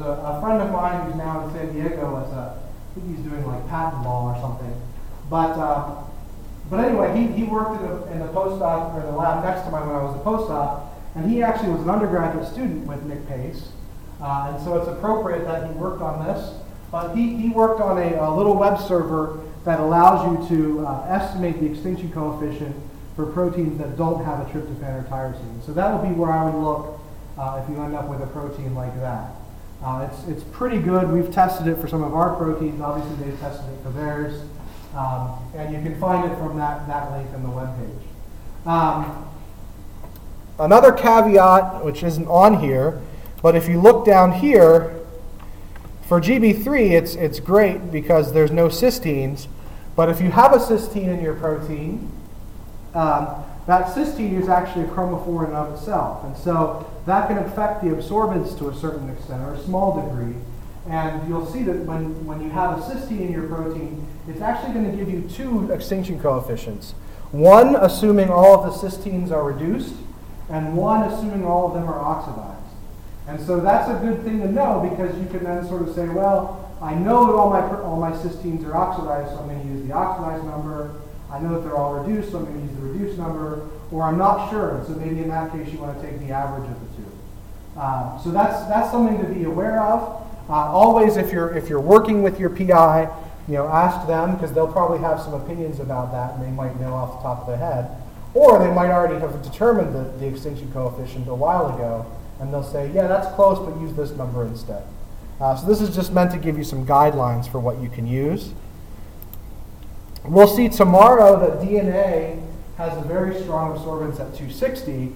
there's a, a friend of mine who's now in San Diego as a, I think he's doing like patent law or something. But uh, but anyway, he, he worked in, a, in the postdoc, or the lab next to mine when I was a postdoc, and he actually was an undergraduate student with Nick Pace. Uh, and so it's appropriate that he worked on this. But he, he worked on a, a little web server that allows you to uh, estimate the extinction coefficient for proteins that don't have a tryptophan or tyrosine. So that would be where I would look uh, if you end up with a protein like that. Uh, it's, it's pretty good. We've tested it for some of our proteins. Obviously, they've tested it for theirs. Um, and you can find it from that, that link in the webpage. Um, another caveat, which isn't on here, but if you look down here, for G B three, it's, it's great because there's no cysteines. But if you have a cysteine in your protein, um, that cysteine is actually a chromophore in and of itself. And so that can affect the absorbance to a certain extent, or a small degree. And you'll see that when, when you have a cysteine in your protein, it's actually going to give you two extinction coefficients. One, assuming all of the cysteines are reduced, and one, assuming all of them are oxidized. And so that's a good thing to know, because you can then sort of say, well, I know that all my, all my cysteines are oxidized, so I'm going to use the oxidized number. I know that they're all reduced, so I'm going to use the reduced number. Or I'm not sure, so maybe in that case you want to take the average of the two. Uh, so that's, that's something to be aware of. Uh, always, if you're if you're working with your P I, you know, ask them, because they'll probably have some opinions about that, and they might know off the top of their head, or they might already have determined the, the extinction coefficient a while ago, and they'll say, yeah, that's close, but use this number instead. Uh, so this is just meant to give you some guidelines for what you can use. We'll see tomorrow that D N A has a very strong absorbance at two sixty,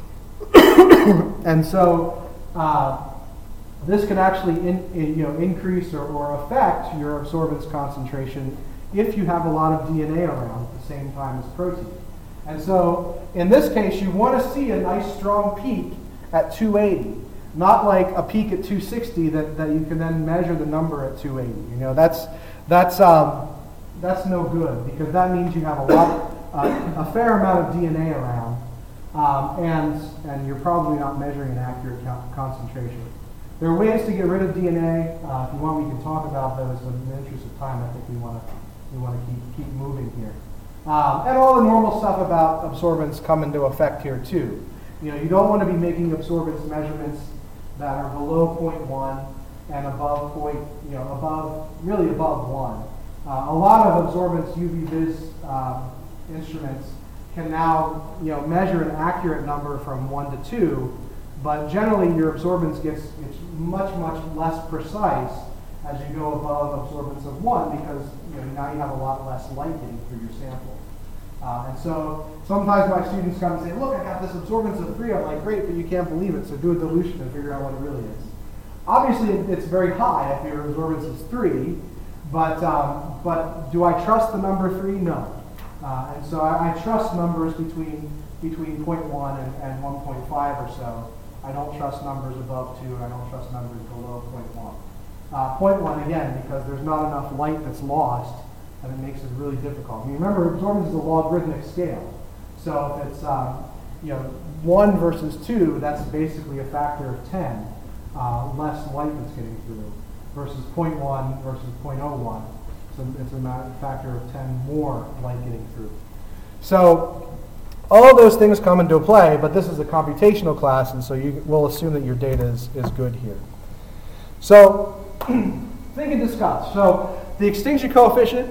and so. Uh, This can actually in, in, you know, increase or, or affect your absorbance concentration if you have a lot of D N A around at the same time as protein. And so in this case, you want to see a nice strong peak at two eighty, not like a peak at two sixty that, that you can then measure the number at two eighty. You know, that's that's um, that's no good, because that means you have a lot, uh, a fair amount of D N A around, um, and and you're probably not measuring an accurate concentration. There are ways to get rid of D N A. Uh, if you want, we can talk about those, but in the interest of time, I think we want to we want to keep keep moving here. Um, and all the normal stuff about absorbance come into effect here too. You know, you don't want to be making absorbance measurements that are below zero point one and above point, you know, above really above one. Uh, a lot of absorbance U V vis uh, instruments can now, you know, measure an accurate number from one to two. But generally, your absorbance gets, gets much, much less precise as you go above absorbance of one, because you know, now you have a lot less light getting through your sample. Uh, and so sometimes my students come and say, look, I got this absorbance of three. I'm like, great, but you can't believe it, so do a dilution and figure out what it really is. Obviously, it's very high if your absorbance is three, but, um, but do I trust the number three? No. Uh, and so I, I trust numbers between, between zero point one and, and one point five or so. I don't trust numbers above two, and I don't trust numbers below zero point one. Uh, zero point one, again, because there's not enough light that's lost, and it makes it really difficult. I mean, remember, absorbance is a logarithmic scale. So if it's um, you know, one versus two, that's basically a factor of ten uh, less light that's getting through, versus zero point one versus zero point zero one. So it's a factor of ten more light getting through. So all of those things come into play, but this is a computational class, and so you will assume that your data is, is good here. So, think and discuss. So, the extinction coefficient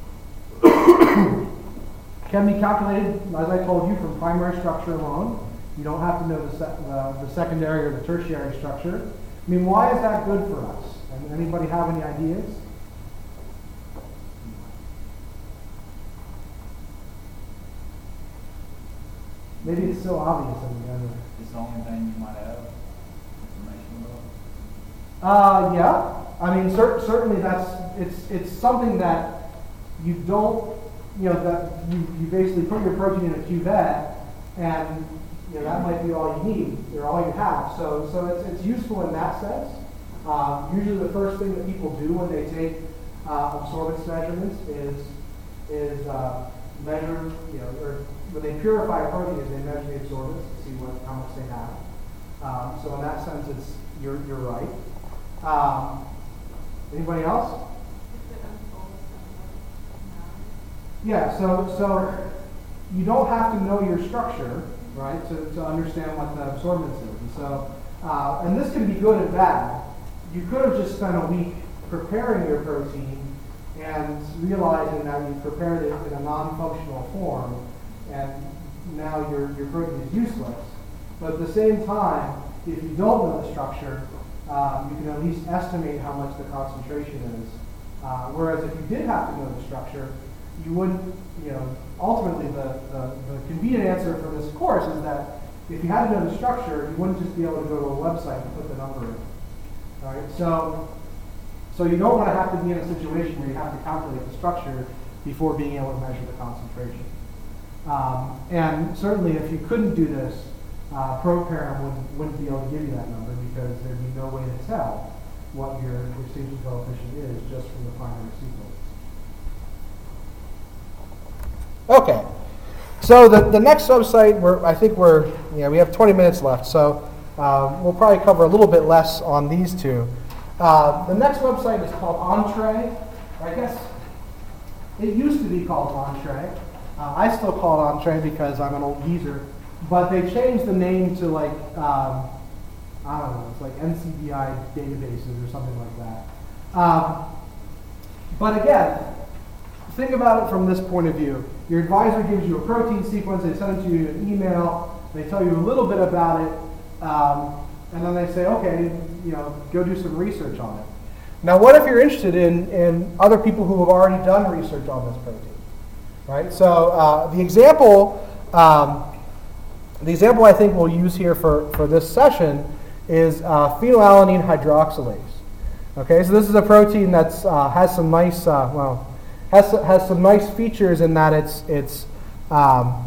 can be calculated, as I told you, from primary structure alone. You don't have to know the, sec uh, the secondary or the tertiary structure. I mean, why is that good for us? And anybody have any ideas? Maybe it's so obvious in the other. It's the only thing you might have information about. Uh, yeah. I mean, cer certainly that's it's it's something that you don't, you know, that you, you basically put your protein in a cuvette, and you know that might be all you need or all you have. So so it's it's useful in that sense. Uh, usually, the first thing that people do when they take uh, absorbance measurements is is uh, measure, you know, or when they purify a protein, is they measure the absorbance to see what how much they have. Um, so in that sense, it's you're you're right. Um, anybody else? Yeah, so so you don't have to know your structure, right, to, to understand what the absorbance is. And so, uh, and this can be good and bad. You could have just spent a week preparing your protein and realizing that you prepared it in a non-functional form, and now your, your protein is useless. But at the same time, if you don't know the structure, um, you can at least estimate how much the concentration is. Uh, whereas if you did have to know the structure, you wouldn't, you know, ultimately the, the, the convenient answer for this course is that if you had to know the structure, you wouldn't just be able to go to a website and put the number in. All right, so, so you don't want to have to be in a situation where you have to calculate the structure before being able to measure the concentration. Um, and certainly if you couldn't do this, uh, ProParam wouldn't, wouldn't be able to give you that number because there'd be no way to tell what your, your staging coefficient is just from the primary sequence. Okay, so the, the next website, we're, I think we're, yeah, we have twenty minutes left, so um, we'll probably cover a little bit less on these two. Uh, the next website is called Entree. I guess it used to be called Entree. Uh, I still call it Entree because I'm an old geezer, but they changed the name to like, um, I don't know, it's like N C B I databases or something like that. Um, but again, think about it from this point of view. Your advisor gives you a protein sequence, they send it to you in an email, they tell you a little bit about it, um, and then they say, okay, you know, go do some research on it. Now, what if you're interested in, in other people who have already done research on this protein, right? So uh, the example, um, the example I think we'll use here for, for this session is uh, phenylalanine hydroxylase. Okay, so this is a protein that's uh, has some nice, uh, well, Has, has some nice features in that it's it's um,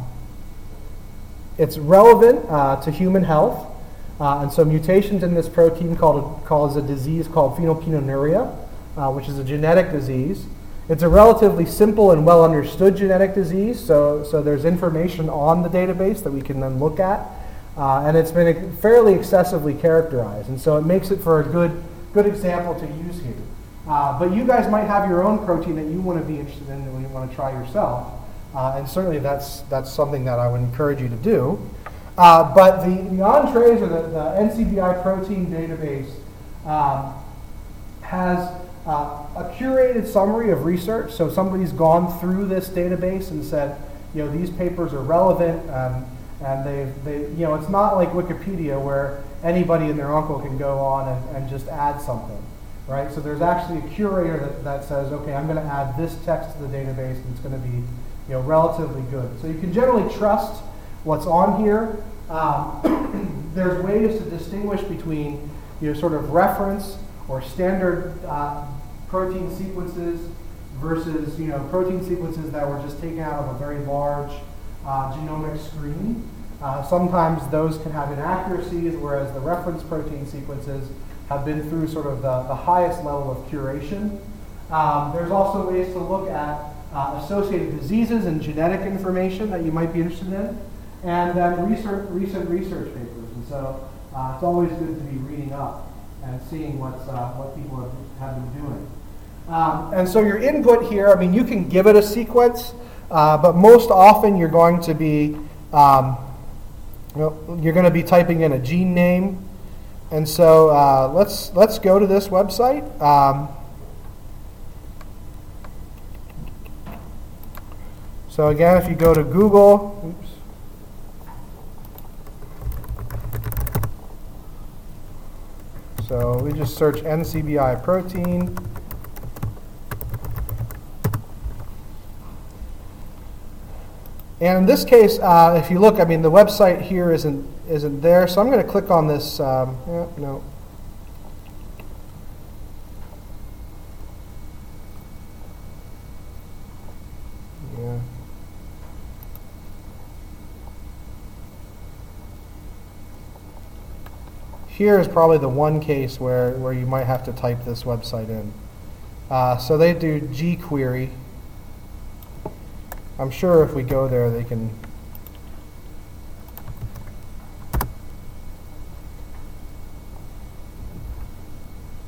it's relevant uh, to human health, uh, and so mutations in this protein called cause a disease called phenylketonuria, uh, which is a genetic disease. It's a relatively simple and well understood genetic disease, so so there's information on the database that we can then look at, uh, and it's been fairly excessively characterized, and so it makes it for a good good example to use here. Uh, but you guys might have your own protein that you want to be interested in and you want to try yourself. Uh, and certainly that's that's something that I would encourage you to do. Uh, but the, the Entrees, or the, the N C B I protein database, um, has uh, a curated summary of research. So somebody's gone through this database and said, you know, these papers are relevant, um, and they they you know, it's not like Wikipedia where anybody and their uncle can go on and, and just add something. Right, so there's actually a curator that, that says, okay, I'm going to add this text to the database, and it's going to be, you know, relatively good. So you can generally trust what's on here. Um, there's ways to distinguish between, you know, sort of reference or standard uh, protein sequences versus, you know, protein sequences that were just taken out of a very large uh, genomic screen. Uh, sometimes those can have inaccuracies, whereas the reference protein sequences have been through sort of the, the highest level of curation. Um, there's also ways to look at uh, associated diseases and genetic information that you might be interested in, and then research, recent research papers. And so uh, it's always good to be reading up and seeing what's, uh, what people have, have been doing. Um, and so your input here, I mean, you can give it a sequence, uh, but most often you're going to be, um, you know, you're going to be typing in a gene name. And so uh, let's let's go to this website. Um, so again, if you go to Google, oops. So we just search N C B I protein. And in this case, uh, if you look, I mean, the website here isn't isn't there, so I'm going to click on this. Um, yeah, no. Yeah. Here is probably the one case where, where you might have to type this website in. Uh, so they do jQuery. I'm sure if we go there, they can.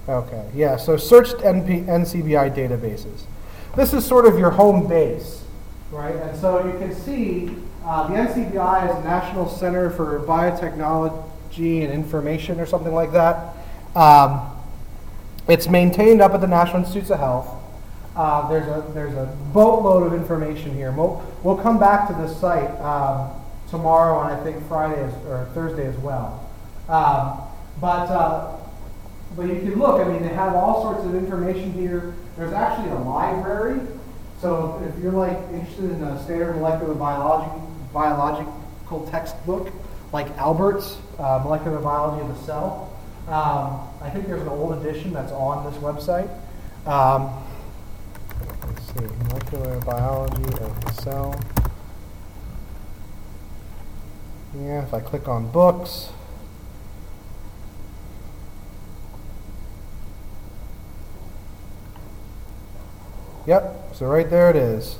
Okay, yeah, so searched N P, N C B I databases. This is sort of your home base, right? And so you can see uh, the N C B I is the National Center for Biotechnology and Information or something like that. Um, it's maintained up at the National Institutes of Health. Uh, there's a there's a boatload of information here. We'll, we'll come back to this site um, tomorrow and I think Friday as, or Thursday as well. Um, but uh, But you can look, I mean, they have all sorts of information here. There's actually a library. So if you're like interested in a standard molecular biology, biological textbook, like Albert's uh, Molecular Biology of the Cell, um, I think there's an old edition that's on this website. Um, let's see, Molecular Biology of the Cell. Yeah, if I click on books, yep, so right there it is.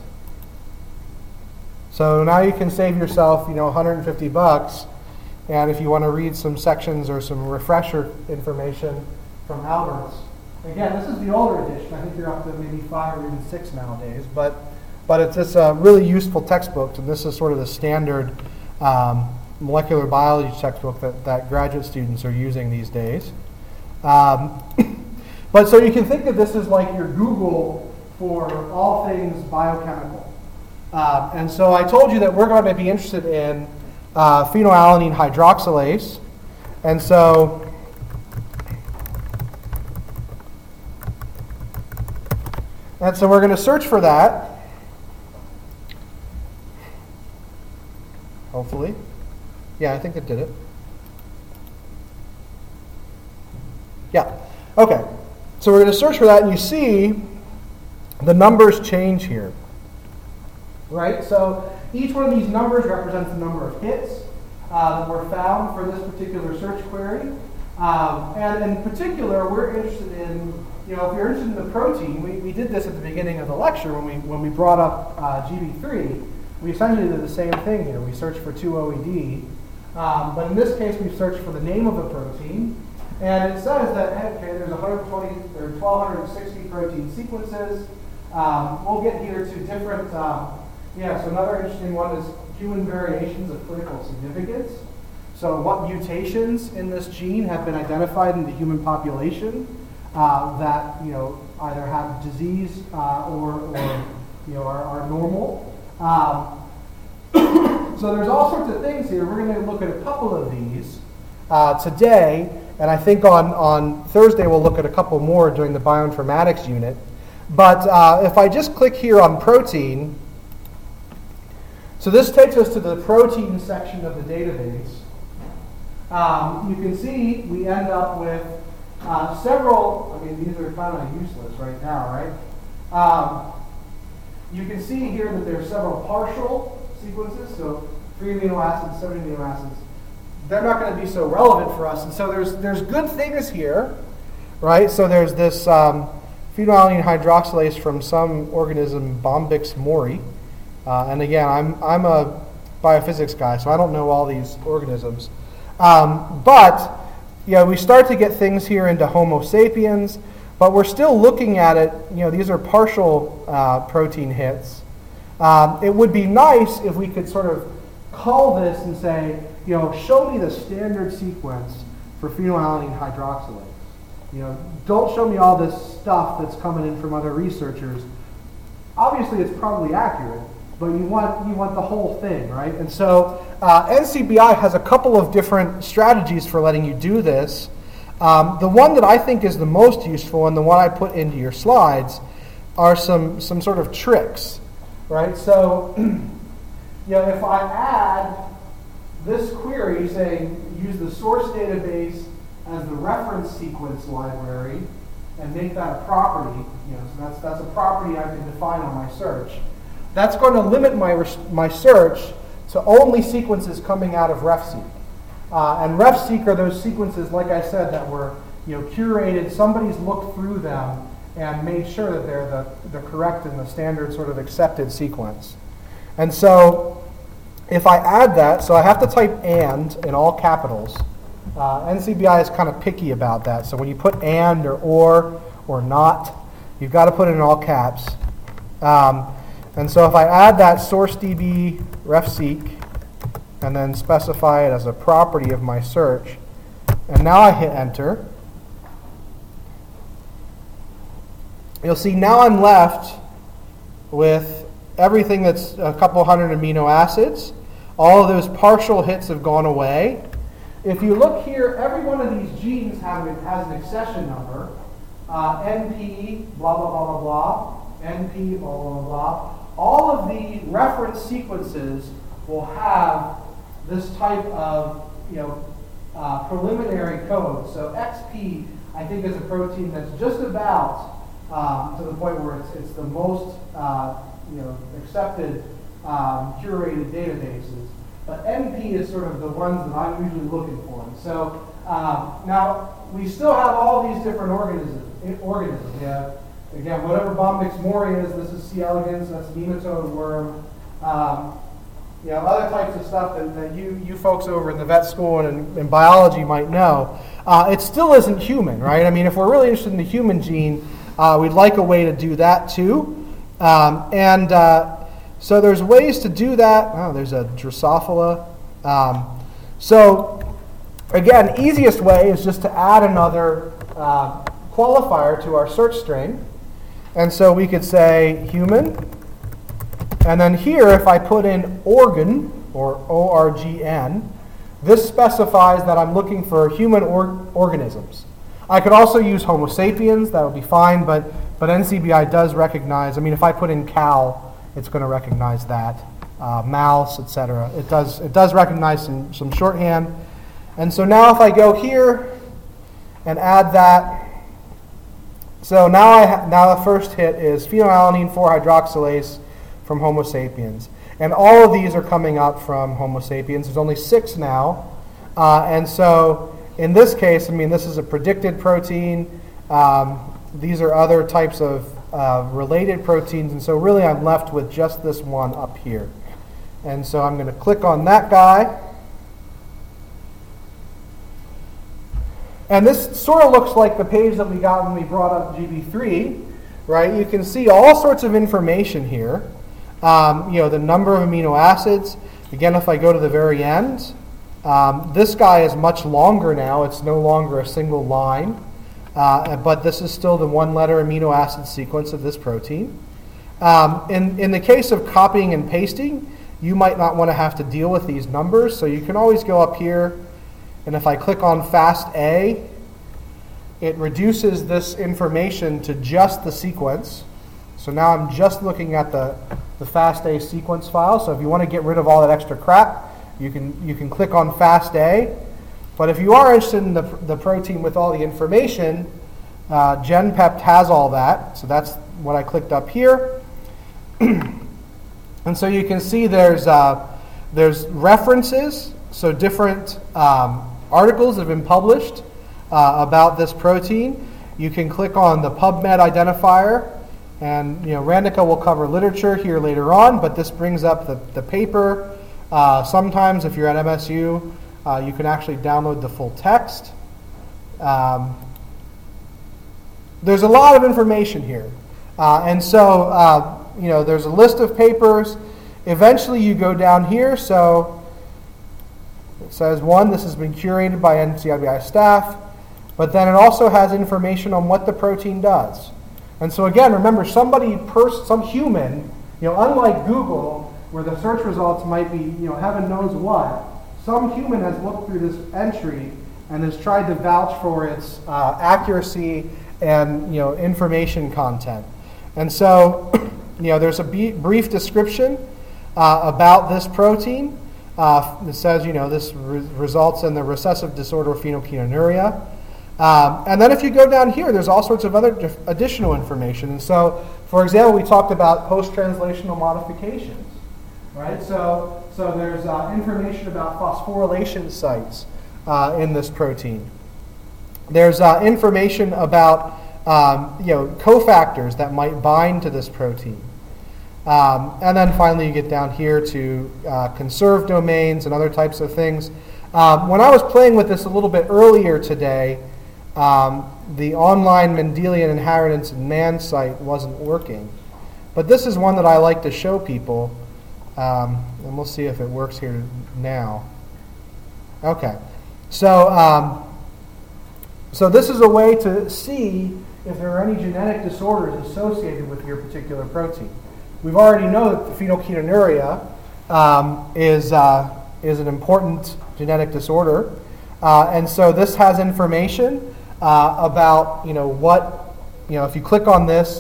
So now you can save yourself, you know, one hundred fifty bucks, and if you want to read some sections or some refresher information from Albert's. Again, this is the older edition. I think you're up to maybe five or even six nowadays, but but it's it's a really useful textbook, and this is sort of the standard um, molecular biology textbook that, that graduate students are using these days. Um, but so you can think of this as like your Google for all things biochemical. Uh, and so I told you that we're going to be interested in uh, phenylalanine hydroxylase. And so and so we're going to search for that. Hopefully. Yeah, I think it did it. Yeah. Okay. So we're going to search for that, and you see the numbers change here, right? So each one of these numbers represents the number of hits uh, that were found for this particular search query. Um, and in particular, we're interested in, you know, if you're interested in the protein, we, we did this at the beginning of the lecture when we when we brought up uh, G B three. We essentially did the same thing here. We searched for two O E D. Um, but in this case, we searched for the name of the protein. And it says that, okay, there's one hundred twenty or twelve sixty protein sequences. Um, we'll get here to different, um, yeah, so another interesting one is human variations of clinical significance. So what mutations in this gene have been identified in the human population uh, that, you know, either have disease uh, or, or, you know, are, are normal. Um, so there's all sorts of things here. We're going to look at a couple of these uh, today, and I think on, on Thursday we'll look at a couple more during the bioinformatics unit. But uh, if I just click here on protein, so this takes us to the protein section of the database. Um, you can see we end up with uh, several, I mean, these are kind of useless right now, right? Um, you can see here that there are several partial sequences, so three amino acids, seven amino acids. They're not going to be so relevant for us. And so there's there's good things here, right? So there's this um, phenylalanine hydroxylase from some organism, Bombyx mori. Uh, and again, I'm I'm a biophysics guy, so I don't know all these organisms. Um, but you know, we start to get things here into Homo sapiens, but we're still looking at it. You know, these are partial uh, protein hits. Um, it would be nice if we could sort of call this and say, you know, show me the standard sequence for phenylalanine hydroxylase. You know, don't show me all this stuff that's coming in from other researchers. Obviously, it's probably accurate, but you want you want the whole thing, right? And so uh, N C B I has a couple of different strategies for letting you do this. Um, the one that I think is the most useful, and the one I put into your slides, are some some sort of tricks, right? So, you know, if I add this query, saying use the source database as the reference sequence library, and make that a property, you know, so that's that's a property I can define on my search. That's going to limit my my search to only sequences coming out of RefSeq. Uh, and RefSeq are those sequences, like I said, that were, you know, curated. Somebody's looked through them and made sure that they're the, the correct and the standard sort of accepted sequence. And so if I add that, so I have to type and in all capitals, Uh, N C B I is kind of picky about that. So when you put and or or or not, you've got to put it in all caps. Um, and so if I add that source D B refseq and then specify it as a property of my search, and now I hit enter, you'll see now I'm left with everything that's a couple hundred amino acids. All of those partial hits have gone away. If you look here, every one of these genes have, has an accession number. Uh, N P, blah, blah, blah, blah, blah. N P, blah, blah, blah, blah. All of the reference sequences will have this type of, you know, uh, preliminary code. So X P, I think, is a protein that's just about um, to the point where it's, it's the most, uh, you know, accepted um, curated databases. But N P is sort of the ones that I'm usually looking for. And so um, now we still have all these different organisms. organisms. We have, again, whatever Bombyx mori is, this is C. elegans, that's nematode worm. Um, you know, other types of stuff that, that you, you folks over in the vet school and in, in biology might know. Uh, it still isn't human, right? I mean, if we're really interested in the human gene, uh, we'd like a way to do that too. Um, and uh, so there's ways to do that. Oh, there's a Drosophila. Um, so again, easiest way is just to add another uh, qualifier to our search string. And so we could say human. And then here, if I put in organ, or O R G N, this specifies that I'm looking for human or- organisms. I could also use Homo sapiens. That would be fine, but, but N C B I does recognize, I mean, if I put in cow, it's going to recognize that. Uh, mouse, et cetera. It does, it does recognize some, some shorthand. And so now if I go here and add that, so now I ha- now the first hit is phenylalanine four hydroxylase from Homo sapiens. And all of these are coming up from Homo sapiens. There's only six now. Uh, and so in this case, I mean, this is a predicted protein. Um, these are other types of uh, related proteins. And so really I'm left with just this one up here. And so I'm going to click on that guy. And this sort of looks like the page that we got when we brought up G B three, right? You can see all sorts of information here. Um, you know, the number of amino acids. Again, if I go to the very end, um, this guy is much longer now. It's no longer a single line. Uh, but this is still the one-letter amino acid sequence of this protein. Um, in, in the case of copying and pasting, you might not want to have to deal with these numbers. So you can always go up here, and if I click on FASTA, it reduces this information to just the sequence. So now I'm just looking at the, the FASTA sequence file. So if you want to get rid of all that extra crap, you can you can click on FASTA. But if you are interested in the, the protein with all the information, uh, GenPept has all that. So that's what I clicked up here. And so you can see there's uh, there's references, so different um, articles have been published uh, about this protein. You can click on the PubMed identifier, and you know Randika will cover literature here later on, but this brings up the, the paper. Uh, sometimes if you're at M S U, uh, you can actually download the full text. Um, there's a lot of information here. Uh, and so, uh, you know, there's a list of papers. Eventually you go down here. So it says, one, this has been curated by N C I B I staff. But then it also has information on what the protein does. And so again, remember, somebody, pers- some human, you know, unlike Google, where the search results might be, you know, heaven knows what, some human has looked through this entry and has tried to vouch for its uh, accuracy and, you know, information content. And so, you know, there's a b- brief description uh, about this protein. Uh, it says, you know, this re- results in the recessive disorder of phenylketonuria. Um, and then if you go down here, there's all sorts of other dif- additional information. And so, for example, we talked about post-translational modifications, right? So, so there's uh, information about phosphorylation sites uh, in this protein. There's uh, information about um, you know cofactors that might bind to this protein. Um, and then finally, you get down here to uh, conserved domains and other types of things. Um, when I was playing with this a little bit earlier today, um, the online Mendelian inheritance in man site wasn't working. But this is one that I like to show people, um, and we'll see if it works here now. Okay, so um, so this is a way to see if there are any genetic disorders associated with your particular protein. We've already know that the phenylketonuria um, is uh, is an important genetic disorder, uh, and so this has information uh, about you know what you know. If you click on this,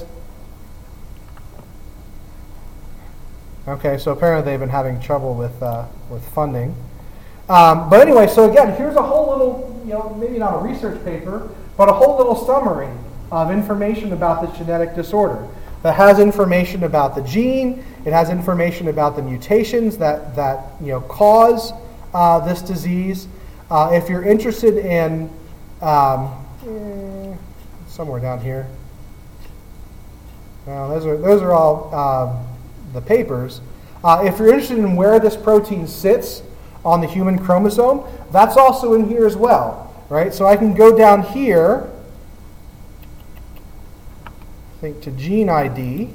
okay, so apparently they've been having trouble with uh, with funding. Um, but anyway, so again, here's a whole little, you know, maybe not a research paper, but a whole little summary of information about this genetic disorder that has information about the gene. It has information about the mutations that that you know cause uh, this disease. Uh, if you're interested in um, eh, somewhere down here, well, those are those are all uh, the papers. Uh, if you're interested in where this protein sits on the human chromosome, that's also in here as well, right? So I can go down here, I think to gene I D,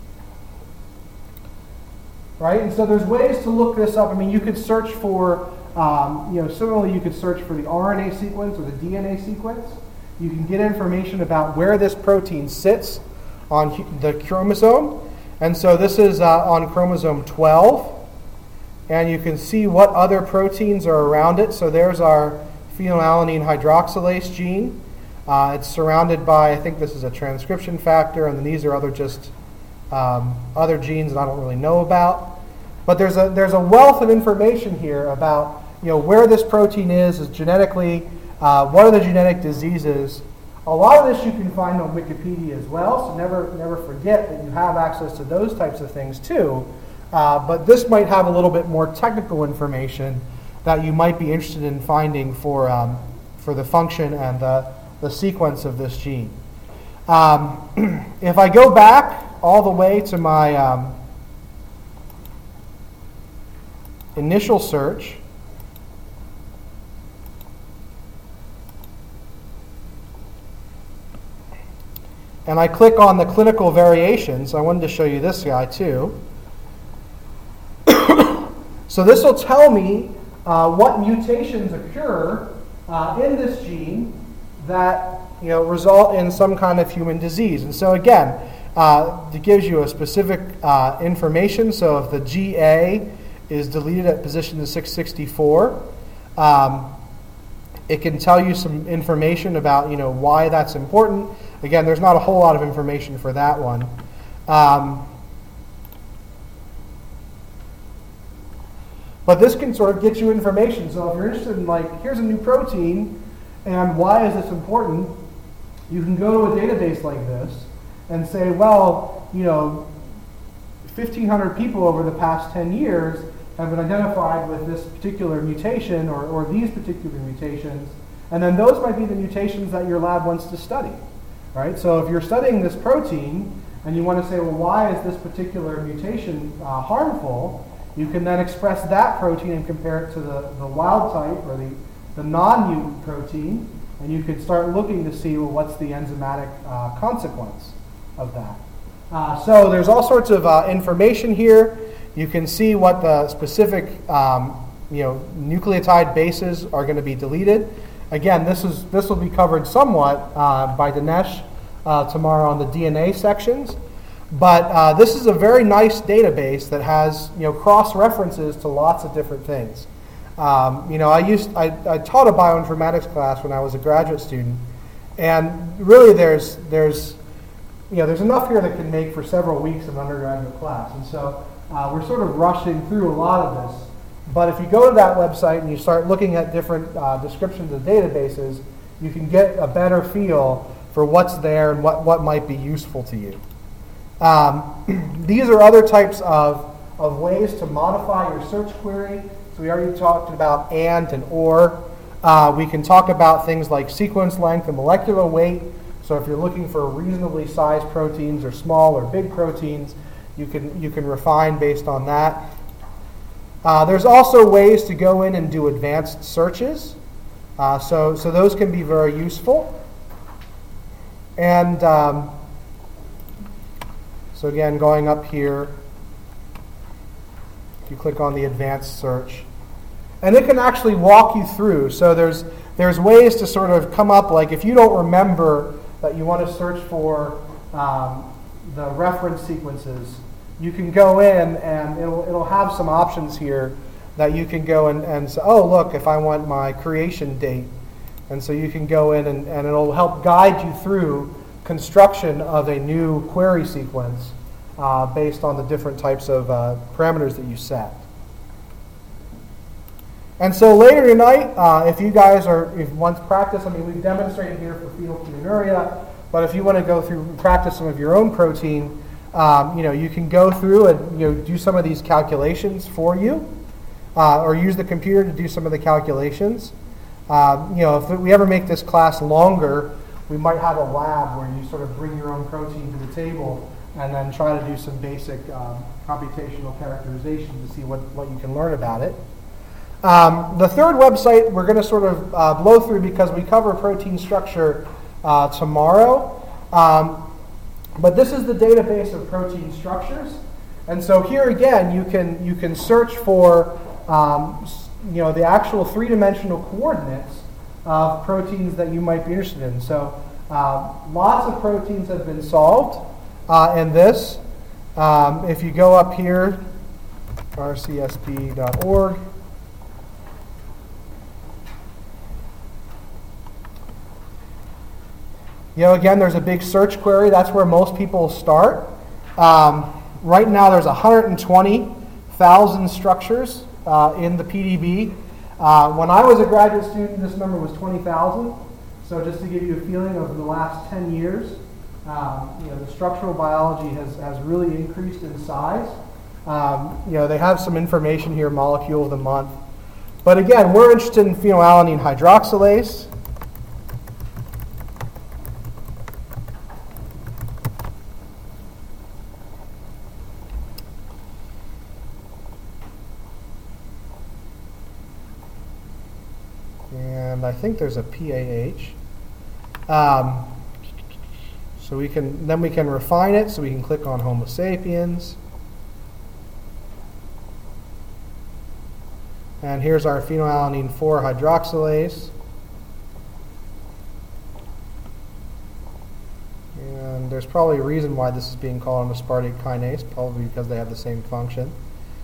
right? And so there's ways to look this up. I mean, you could search for, um, you know, similarly you could search for the R N A sequence or the D N A sequence. You can get information about where this protein sits on hu- the chromosome. And so this is uh, on chromosome twelve. And you can see what other proteins are around it. So there's our phenylalanine hydroxylase gene. Uh, it's surrounded by, I think this is a transcription factor, and then these are other just um, other genes that I don't really know about. But there's a there's a wealth of information here about you know where this protein is, is genetically, uh, what are the genetic diseases. A lot of this you can find on Wikipedia as well. So never never forget that you have access to those types of things too. Uh, but this might have a little bit more technical information that you might be interested in finding for um, for the function and the, the sequence of this gene. Um, if I go back all the way to my um, initial search, and I click on the clinical variations, I wanted to show you this guy too. So this will tell me uh, what mutations occur uh, in this gene that you know result in some kind of human disease. And so again, uh, it gives you a specific uh, information. So if the G A is deleted at position six sixty-four, um, it can tell you some information about you know why that's important. Again, there's not a whole lot of information for that one. Um, But this can sort of get you information. So if you're interested in, like, here's a new protein, and why is this important, you can go to a database like this and say, well, you know, fifteen hundred people over the past ten years have been identified with this particular mutation or, or these particular mutations, and then those might be the mutations that your lab wants to study, right? So if you're studying this protein and you want to say, well, why is this particular mutation uh, harmful? You can then express that protein and compare it to the, the wild type or the, the non-mutant protein, and you could start looking to see, well, what's the enzymatic uh, consequence of that. Uh, so there's all sorts of uh, information here. You can see what the specific um, you know, nucleotide bases are going to be deleted. Again, this is this will be covered somewhat uh, by Dinesh uh, tomorrow on the D N A sections. But uh, this is a very nice database that has you know cross references to lots of different things. Um, you know, I used I, I taught a bioinformatics class when I was a graduate student, and really there's there's you know there's enough here that can make for several weeks of undergraduate class, and so uh, we're sort of rushing through a lot of this. But if you go to that website and you start looking at different uh, descriptions of databases, you can get a better feel for what's there and what, what might be useful to you. Um, these are other types of, of ways to modify your search query. So we already talked about and and or. Uh, we can talk about things like sequence length and molecular weight. So if you're looking for reasonably sized proteins or small or big proteins, you can you can refine based on that. Uh, there's also ways to go in and do advanced searches. Uh, so, so those can be very useful. And um, so again, going up here, if you click on the advanced search, and it can actually walk you through. So there's there's ways to sort of come up, like if you don't remember that you want to search for um, the reference sequences, you can go in and it'll it'll have some options here that you can go and, and say, oh look, if I want my creation date. And so you can go in and, and it'll help guide you through construction of a new query sequence uh, based on the different types of uh, parameters that you set. And so later tonight, uh, if you guys are, if you want to practice, I mean, we've demonstrated here for phenylketonuria, but if you want to go through and practice some of your own protein, um, you know, you can go through and you know do some of these calculations for you, uh, or use the computer to do some of the calculations. Um, you know, if we ever make this class longer, we might have a lab where you sort of bring your own protein to the table and then try to do some basic um, computational characterization to see what, what you can learn about it. Um, the third website we're going to sort of uh, blow through because we cover protein structure uh, tomorrow. Um, but this is the database of protein structures. And so here again, you can, you can search for um, you know, the actual three-dimensional coordinates of proteins that you might be interested in. So uh, lots of proteins have been solved uh, in this. Um, if you go up here, r c s p dot org, you know, again, there's a big search query. That's where most people start. Um, right now, there's one hundred twenty thousand structures uh, in the P D B. Uh, when I was a graduate student, this number was twenty thousand. So just to give you a feeling, over the last ten years, um, you know, the structural biology has, has really increased in size. Um, you know, they have some information here, molecule of the month. But again, we're interested in phenylalanine hydroxylase. And I think there's a P A H. Um, so we can then we can refine it. So we can click on Homo sapiens. And here's our phenylalanine four hydroxylase. And there's probably a reason why this is being called an aspartate kinase, probably because they have the same function.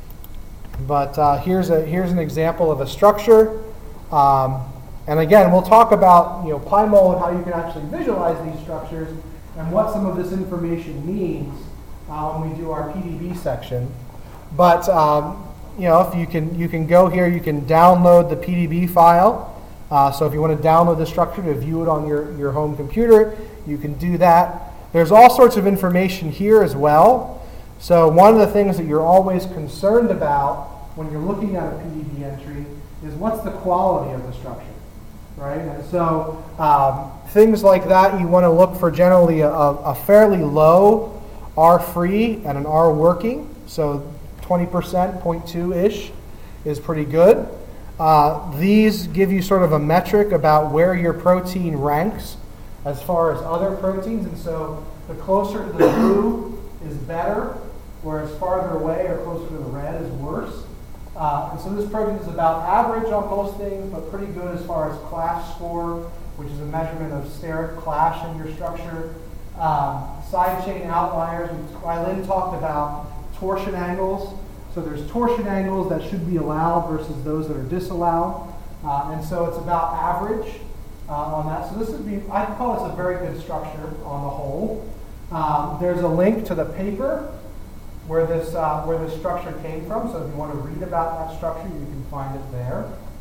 But uh, here's a here's an example of a structure. Um, and again, we'll talk about you know PyMol and how you can actually visualize these structures and what some of this information means uh, when we do our P D B section. But um, you know, if you can you can go here, you can download the P D B file. Uh, so if you want to download the structure to view it on your, your home computer, you can do that. There's all sorts of information here as well. So one of the things that you're always concerned about when you're looking at a P D B entry is what's the quality of the structure, right? And so um, things like that, you want to look for generally a, a fairly low R free and an R working. So twenty percent, zero point two-ish is pretty good. Uh, these give you sort of a metric about where your protein ranks as far as other proteins. And so the closer to the blue is better, whereas farther away or closer to the red is worse. Uh, and so this protein is about average on most things, but pretty good as far as clash score, which is a measurement of steric clash in your structure. Um, side chain outliers, Eileen talked about torsion angles. So there's torsion angles that should be allowed versus those that are disallowed. Uh, and so it's about average uh, on that. So this would be, I call this a very good structure on the whole. Um, there's a link to the paper where this uh, where this structure came from. So if you want to read about that structure, you can find it there.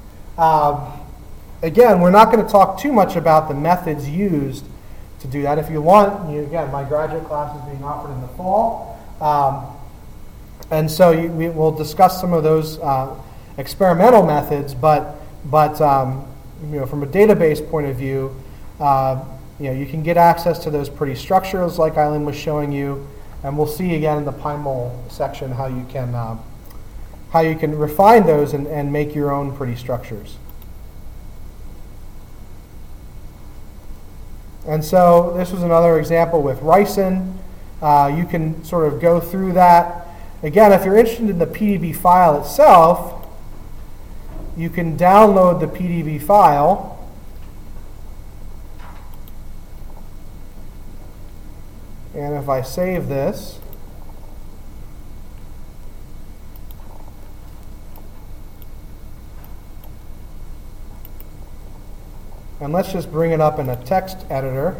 Um, again, we're not going to talk too much about the methods used to do that. If you want, you, again, my graduate class is being offered in the fall. Um, and so you, we, we'll discuss some of those uh, experimental methods, but but um, you know, from a database point of view, uh, you know, you can get access to those pretty structures like Eileen was showing you. And we'll see again in the PyMol section how you can uh, how you can refine those and, and make your own pretty structures. And so this was another example with ricin. Uh, you can sort of go through that. Again, if you're interested in the P D B file itself, you can download the P D B file. And if I save this, and let's just bring it up in a text editor.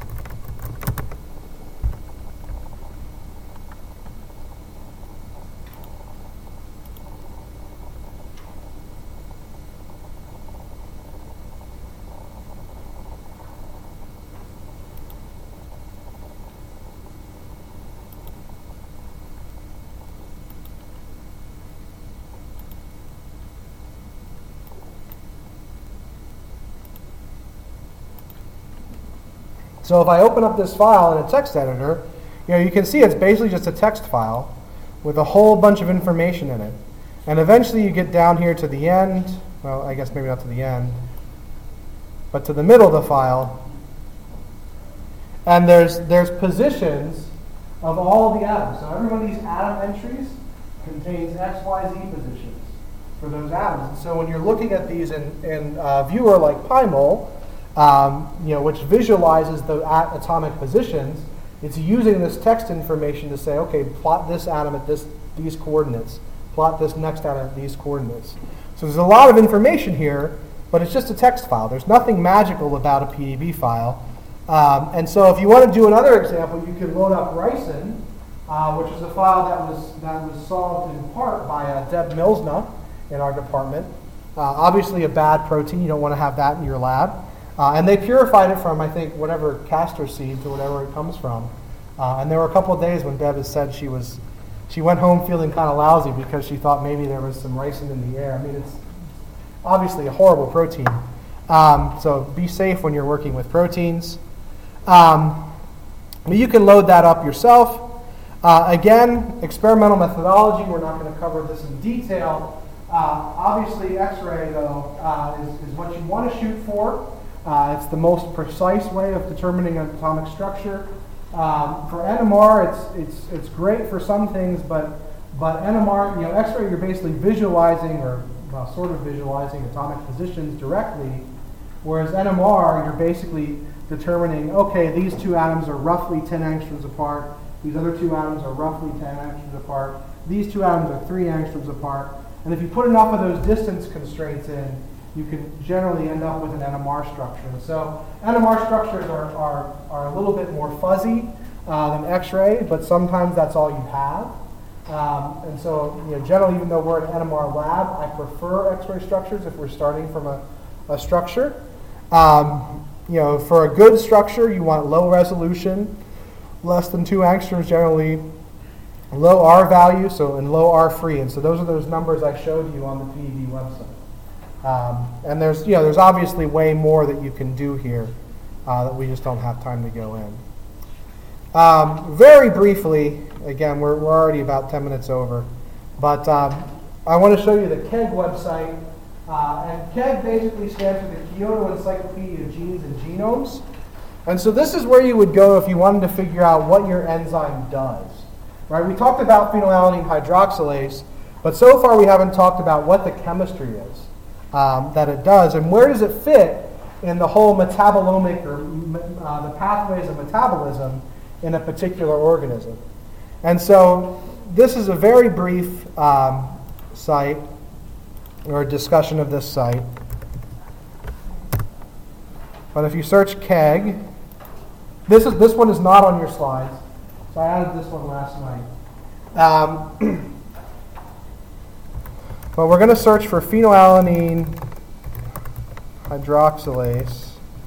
So if I open up this file in a text editor, you know, you can see it's basically just a text file with a whole bunch of information in it. And eventually you get down here to the end, well, I guess maybe not to the end, but to the middle of the file. And there's there's positions of all of the atoms. So every one of these atom entries contains X, Y, Z positions for those atoms. And so when you're looking at these in, in a viewer like PyMol, Um, you know, which visualizes the at atomic positions, it's using this text information to say, okay, plot this atom at this these coordinates, plot this next atom at these coordinates. So there's a lot of information here, but it's just a text file. There's nothing magical about a P D B file. Um, and so if you want to do another example, you can load up ricin, uh, which is a file that was that was solved in part by uh, Deb Milsna in our department. Uh, obviously a bad protein. You don't want to have that in your lab. Uh, and they purified it from, I think, whatever castor seeds or whatever it comes from. Uh, and there were a couple of days when Deb has said she was, she went home feeling kind of lousy because she thought maybe there was some ricin in the air. I mean, it's obviously a horrible protein. Um, so be safe when you're working with proteins. Um, but you can load that up yourself. Uh, again, experimental methodology. We're not going to cover this in detail. Uh, obviously, X-ray, though, uh, is, is what you want to shoot for. Uh, it's the most precise way of determining an atomic structure. Um, for N M R, it's it's it's great for some things, but but N M R, you know, X-ray, you're basically visualizing or well, sort of visualizing atomic positions directly, whereas N M R, you're basically determining, okay, these two atoms are roughly ten angstroms apart. These other two atoms are roughly ten angstroms apart. These two atoms are three angstroms apart. And if you put enough of those distance constraints in, you can generally end up with an N M R structure. And so N M R structures are, are, are a little bit more fuzzy uh, than X-ray, but sometimes that's all you have. Um, and so you know, generally, even though we're an N M R lab, I prefer X-ray structures if we're starting from a, a structure. Um, you know, for a good structure, you want low resolution, less than two angstroms generally, low R value, so and low R free. And so those are those numbers I showed you on the P D B website. Um, and there's, you know, there's obviously way more that you can do here uh, that we just don't have time to go in. Um, very briefly, again, we're, we're already about ten minutes over, but um, I want to show you the K E G website. Uh, and K E G basically stands for the Kyoto Encyclopedia of Genes and Genomes. And so this is where you would go if you wanted to figure out what your enzyme does. Right? We talked about phenylalanine hydroxylase, but so far we haven't talked about what the chemistry is. Um, that it does, and where does it fit in the whole metabolomic or uh, the pathways of metabolism in a particular organism. And so this is a very brief um, site or discussion of this site. But if you search K E G, this is this one is not on your slides, so I added this one last night. Um, But we're going to search for phenylalanine hydroxylase.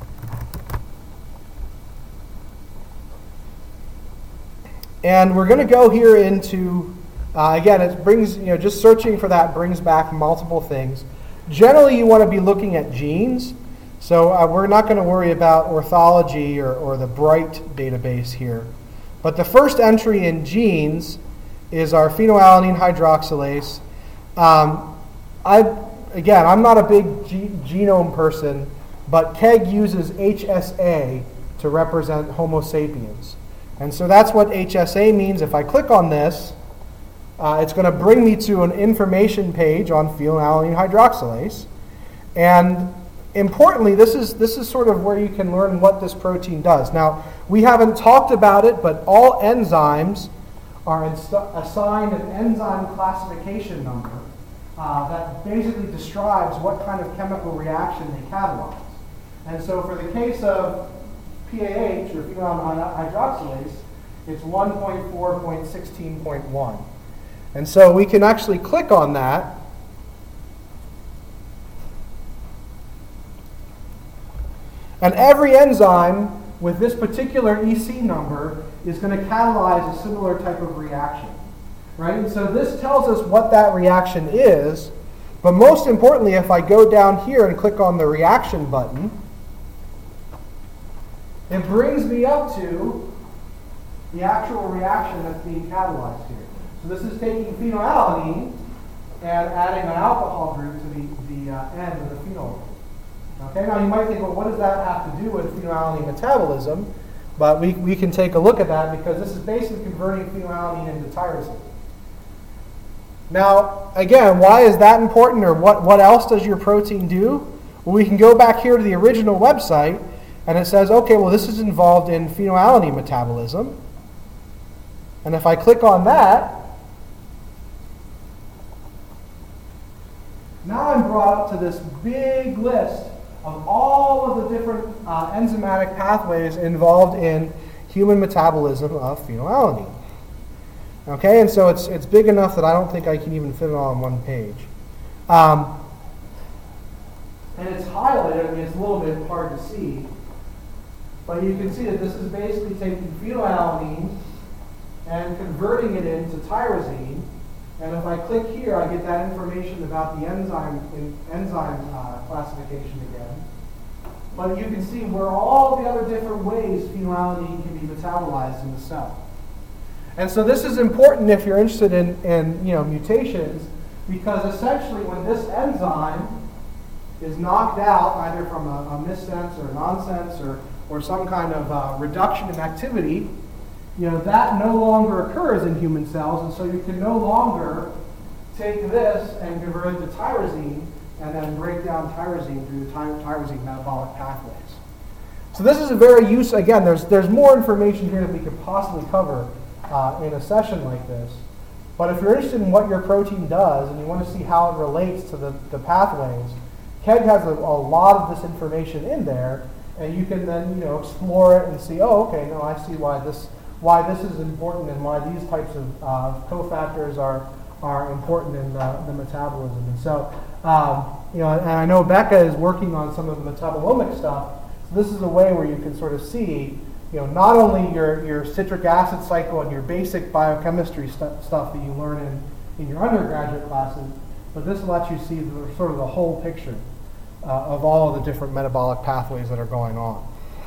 And we're going to go here into, uh, again, it brings, you know, just searching for that brings back multiple things. Generally, you want to be looking at genes. So uh, we're not going to worry about orthology or, or the BRIGHT database here. But the first entry in genes is our phenylalanine hydroxylase. Um, I again, I'm not a big ge- genome person, but Keg uses H S A to represent Homo sapiens. And so that's what H S A means. If I click on this, uh, it's going to bring me to an information page on phenylalanine hydroxylase. And importantly, this is, this is sort of where you can learn what this protein does. Now, we haven't talked about it, but all enzymes are inst- assigned an enzyme classification number uh, that basically describes what kind of chemical reaction they catalyze. And so for the case of P A H, or phenylalanine hydroxylase, it's one point four point sixteen point one. And so we can actually click on that. And every enzyme with this particular E C number is going to catalyze a similar type of reaction. Right? And so this tells us what that reaction is. But most importantly, if I go down here and click on the reaction button, it brings me up to the actual reaction that's being catalyzed here. So this is taking phenylalanine and adding an alcohol group to the, the uh, end of the phenyl group. Okay, now you might think, well, what does that have to do with phenylalanine metabolism? But we, we can take a look at that because this is basically converting phenylalanine into tyrosine. Now, again, why is that important, or what, what else does your protein do? Well, we can go back here to the original website, and it says, okay, well, this is involved in phenylalanine metabolism. And if I click on that, now I'm brought up to this big list of all of the different uh, enzymatic pathways involved in human metabolism of phenylalanine. Okay, and so it's it's big enough that I don't think I can even fit it all on one page. Um, and it's highlighted. I mean, it's a little bit hard to see. But you can see that this is basically taking phenylalanine and converting it into tyrosine. And if I click here, I get that information about the enzyme in, enzyme uh, classification again. But you can see where all the other different ways phenylalanine can be metabolized in the cell. And so this is important if you're interested in, in you know, mutations, because essentially when this enzyme is knocked out, either from a, a missense or a nonsense or, or some kind of uh, reduction in activity, you know, that no longer occurs in human cells, and so you can no longer take this and convert it to tyrosine and then break down tyrosine through the ty- tyrosine metabolic pathways. So this is a very useful, again, there's, there's more information here that we could possibly cover uh, in a session like this. But if you're interested in what your protein does and you want to see how it relates to the, the pathways, Keg has a, a lot of this information in there, and you can then, you know, explore it and see, oh, okay, no, I see why this why this is important and why these types of uh, cofactors are are important in uh, the metabolism. And so, um, you know, and I know Becca is working on some of the metabolomic stuff. So this is a way where you can sort of see, you know, not only your, your citric acid cycle and your basic biochemistry stu- stuff that you learn in, in your undergraduate classes, but this lets you see the, sort of the whole picture uh, of all of the different metabolic pathways that are going on.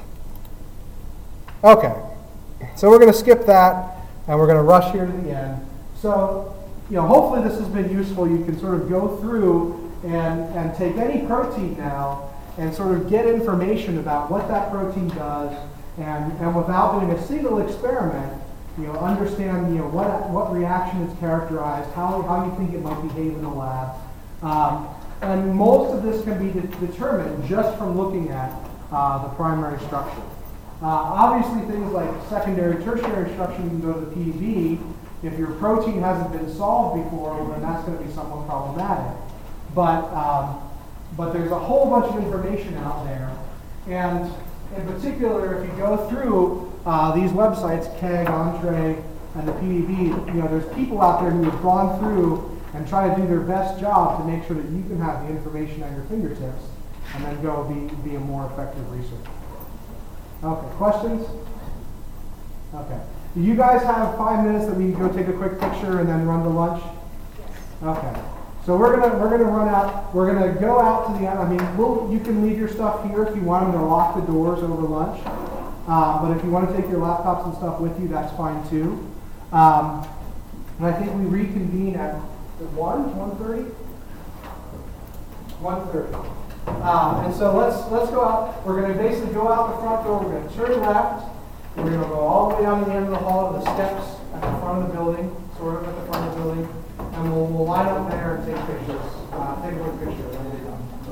Okay. So we're going to skip that, and we're going to rush here to the end. So, you know, hopefully this has been useful. You can sort of go through and, and take any protein now and sort of get information about what that protein does, and, and without doing a single experiment, you know, understand, you know, what what reaction is characterized, how, how you think it might behave in the lab. Um, and most of this can be de- determined just from looking at uh, the primary structure. Uh, obviously, things like secondary, tertiary structure, you can go to the P B. If your protein hasn't been solved before, well, then that's going to be somewhat problematic. But um, but there's a whole bunch of information out there, and in particular, if you go through uh, these websites, Keg, Entree, and the P D B, you know, there's people out there who have gone through and try to do their best job to make sure that you can have the information at your fingertips, and then go be be a more effective researcher. Okay, questions? Okay. Do you guys have five minutes that we can go take a quick picture and then run to lunch? Okay. So we're gonna we're gonna run out. We're gonna go out to the end. I mean, we'll, you can leave your stuff here if you want them to lock the doors over lunch. Uh, but if you want to take your laptops and stuff with you, that's fine too. Um, and I think we reconvene at At one, one thirty? one thirty. Uh, and so let's let's go out. We're going to basically go out the front door. We're going to turn left. We're going to go all the way down to the end of the hall to the steps at the front of the building, sort of at the front of the building, and we'll, we'll line up there and take pictures. Uh, take a quick picture.